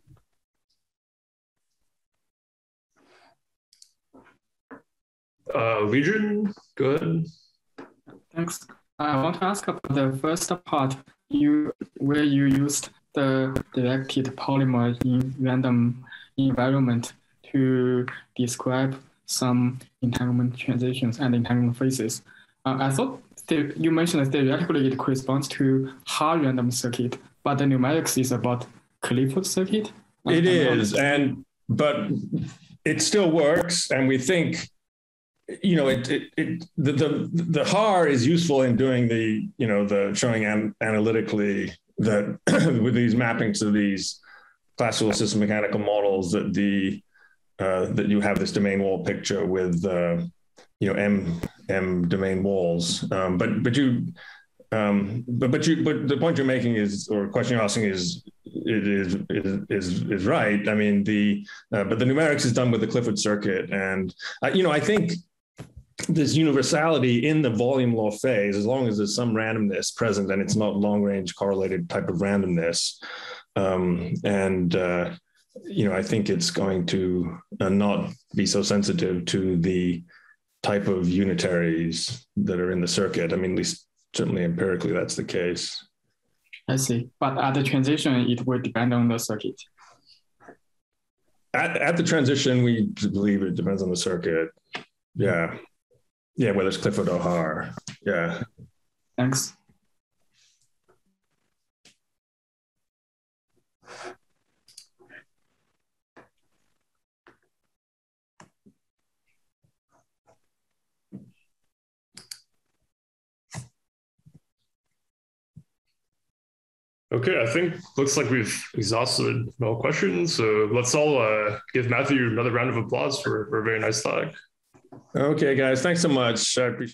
Uh, Legion, go ahead. Thanks. I want to ask about the first part you where you used the directed polymer in random environment to describe some entanglement transitions and entanglement phases. Uh, I thought that you mentioned that theoretically it corresponds to hard random circuit, but the numerics is about Clifford circuit. It is, and but it still works, and we think, you know, it it, it the, the the H A R is useful in doing the you know the showing an, analytically that with these mappings to these classical system mechanical models that the uh, that you have this domain wall picture with uh, you know m m domain walls, um, but but you Um, but but you but the point you're making is, or question you're asking is, it is is is is right. I mean the uh, but the numerics is done with the Clifford circuit, and uh, you know I think this universality in the volume law phase, as long as there's some randomness present and it's not long range correlated type of randomness, um, and uh, you know I think it's going to uh, not be so sensitive to the type of unitaries that are in the circuit. I mean, at least certainly empirically, that's the case. I see. But at the transition, it will depend on the circuit. At, at the transition, we believe it depends on the circuit. Yeah. Yeah, whether it's Clifford or Haar. Yeah. Thanks. Okay, I think looks like we've exhausted all questions. So let's all uh, give Matthew another round of applause for, for a very nice talk. Okay, guys, thanks so much. I appreciate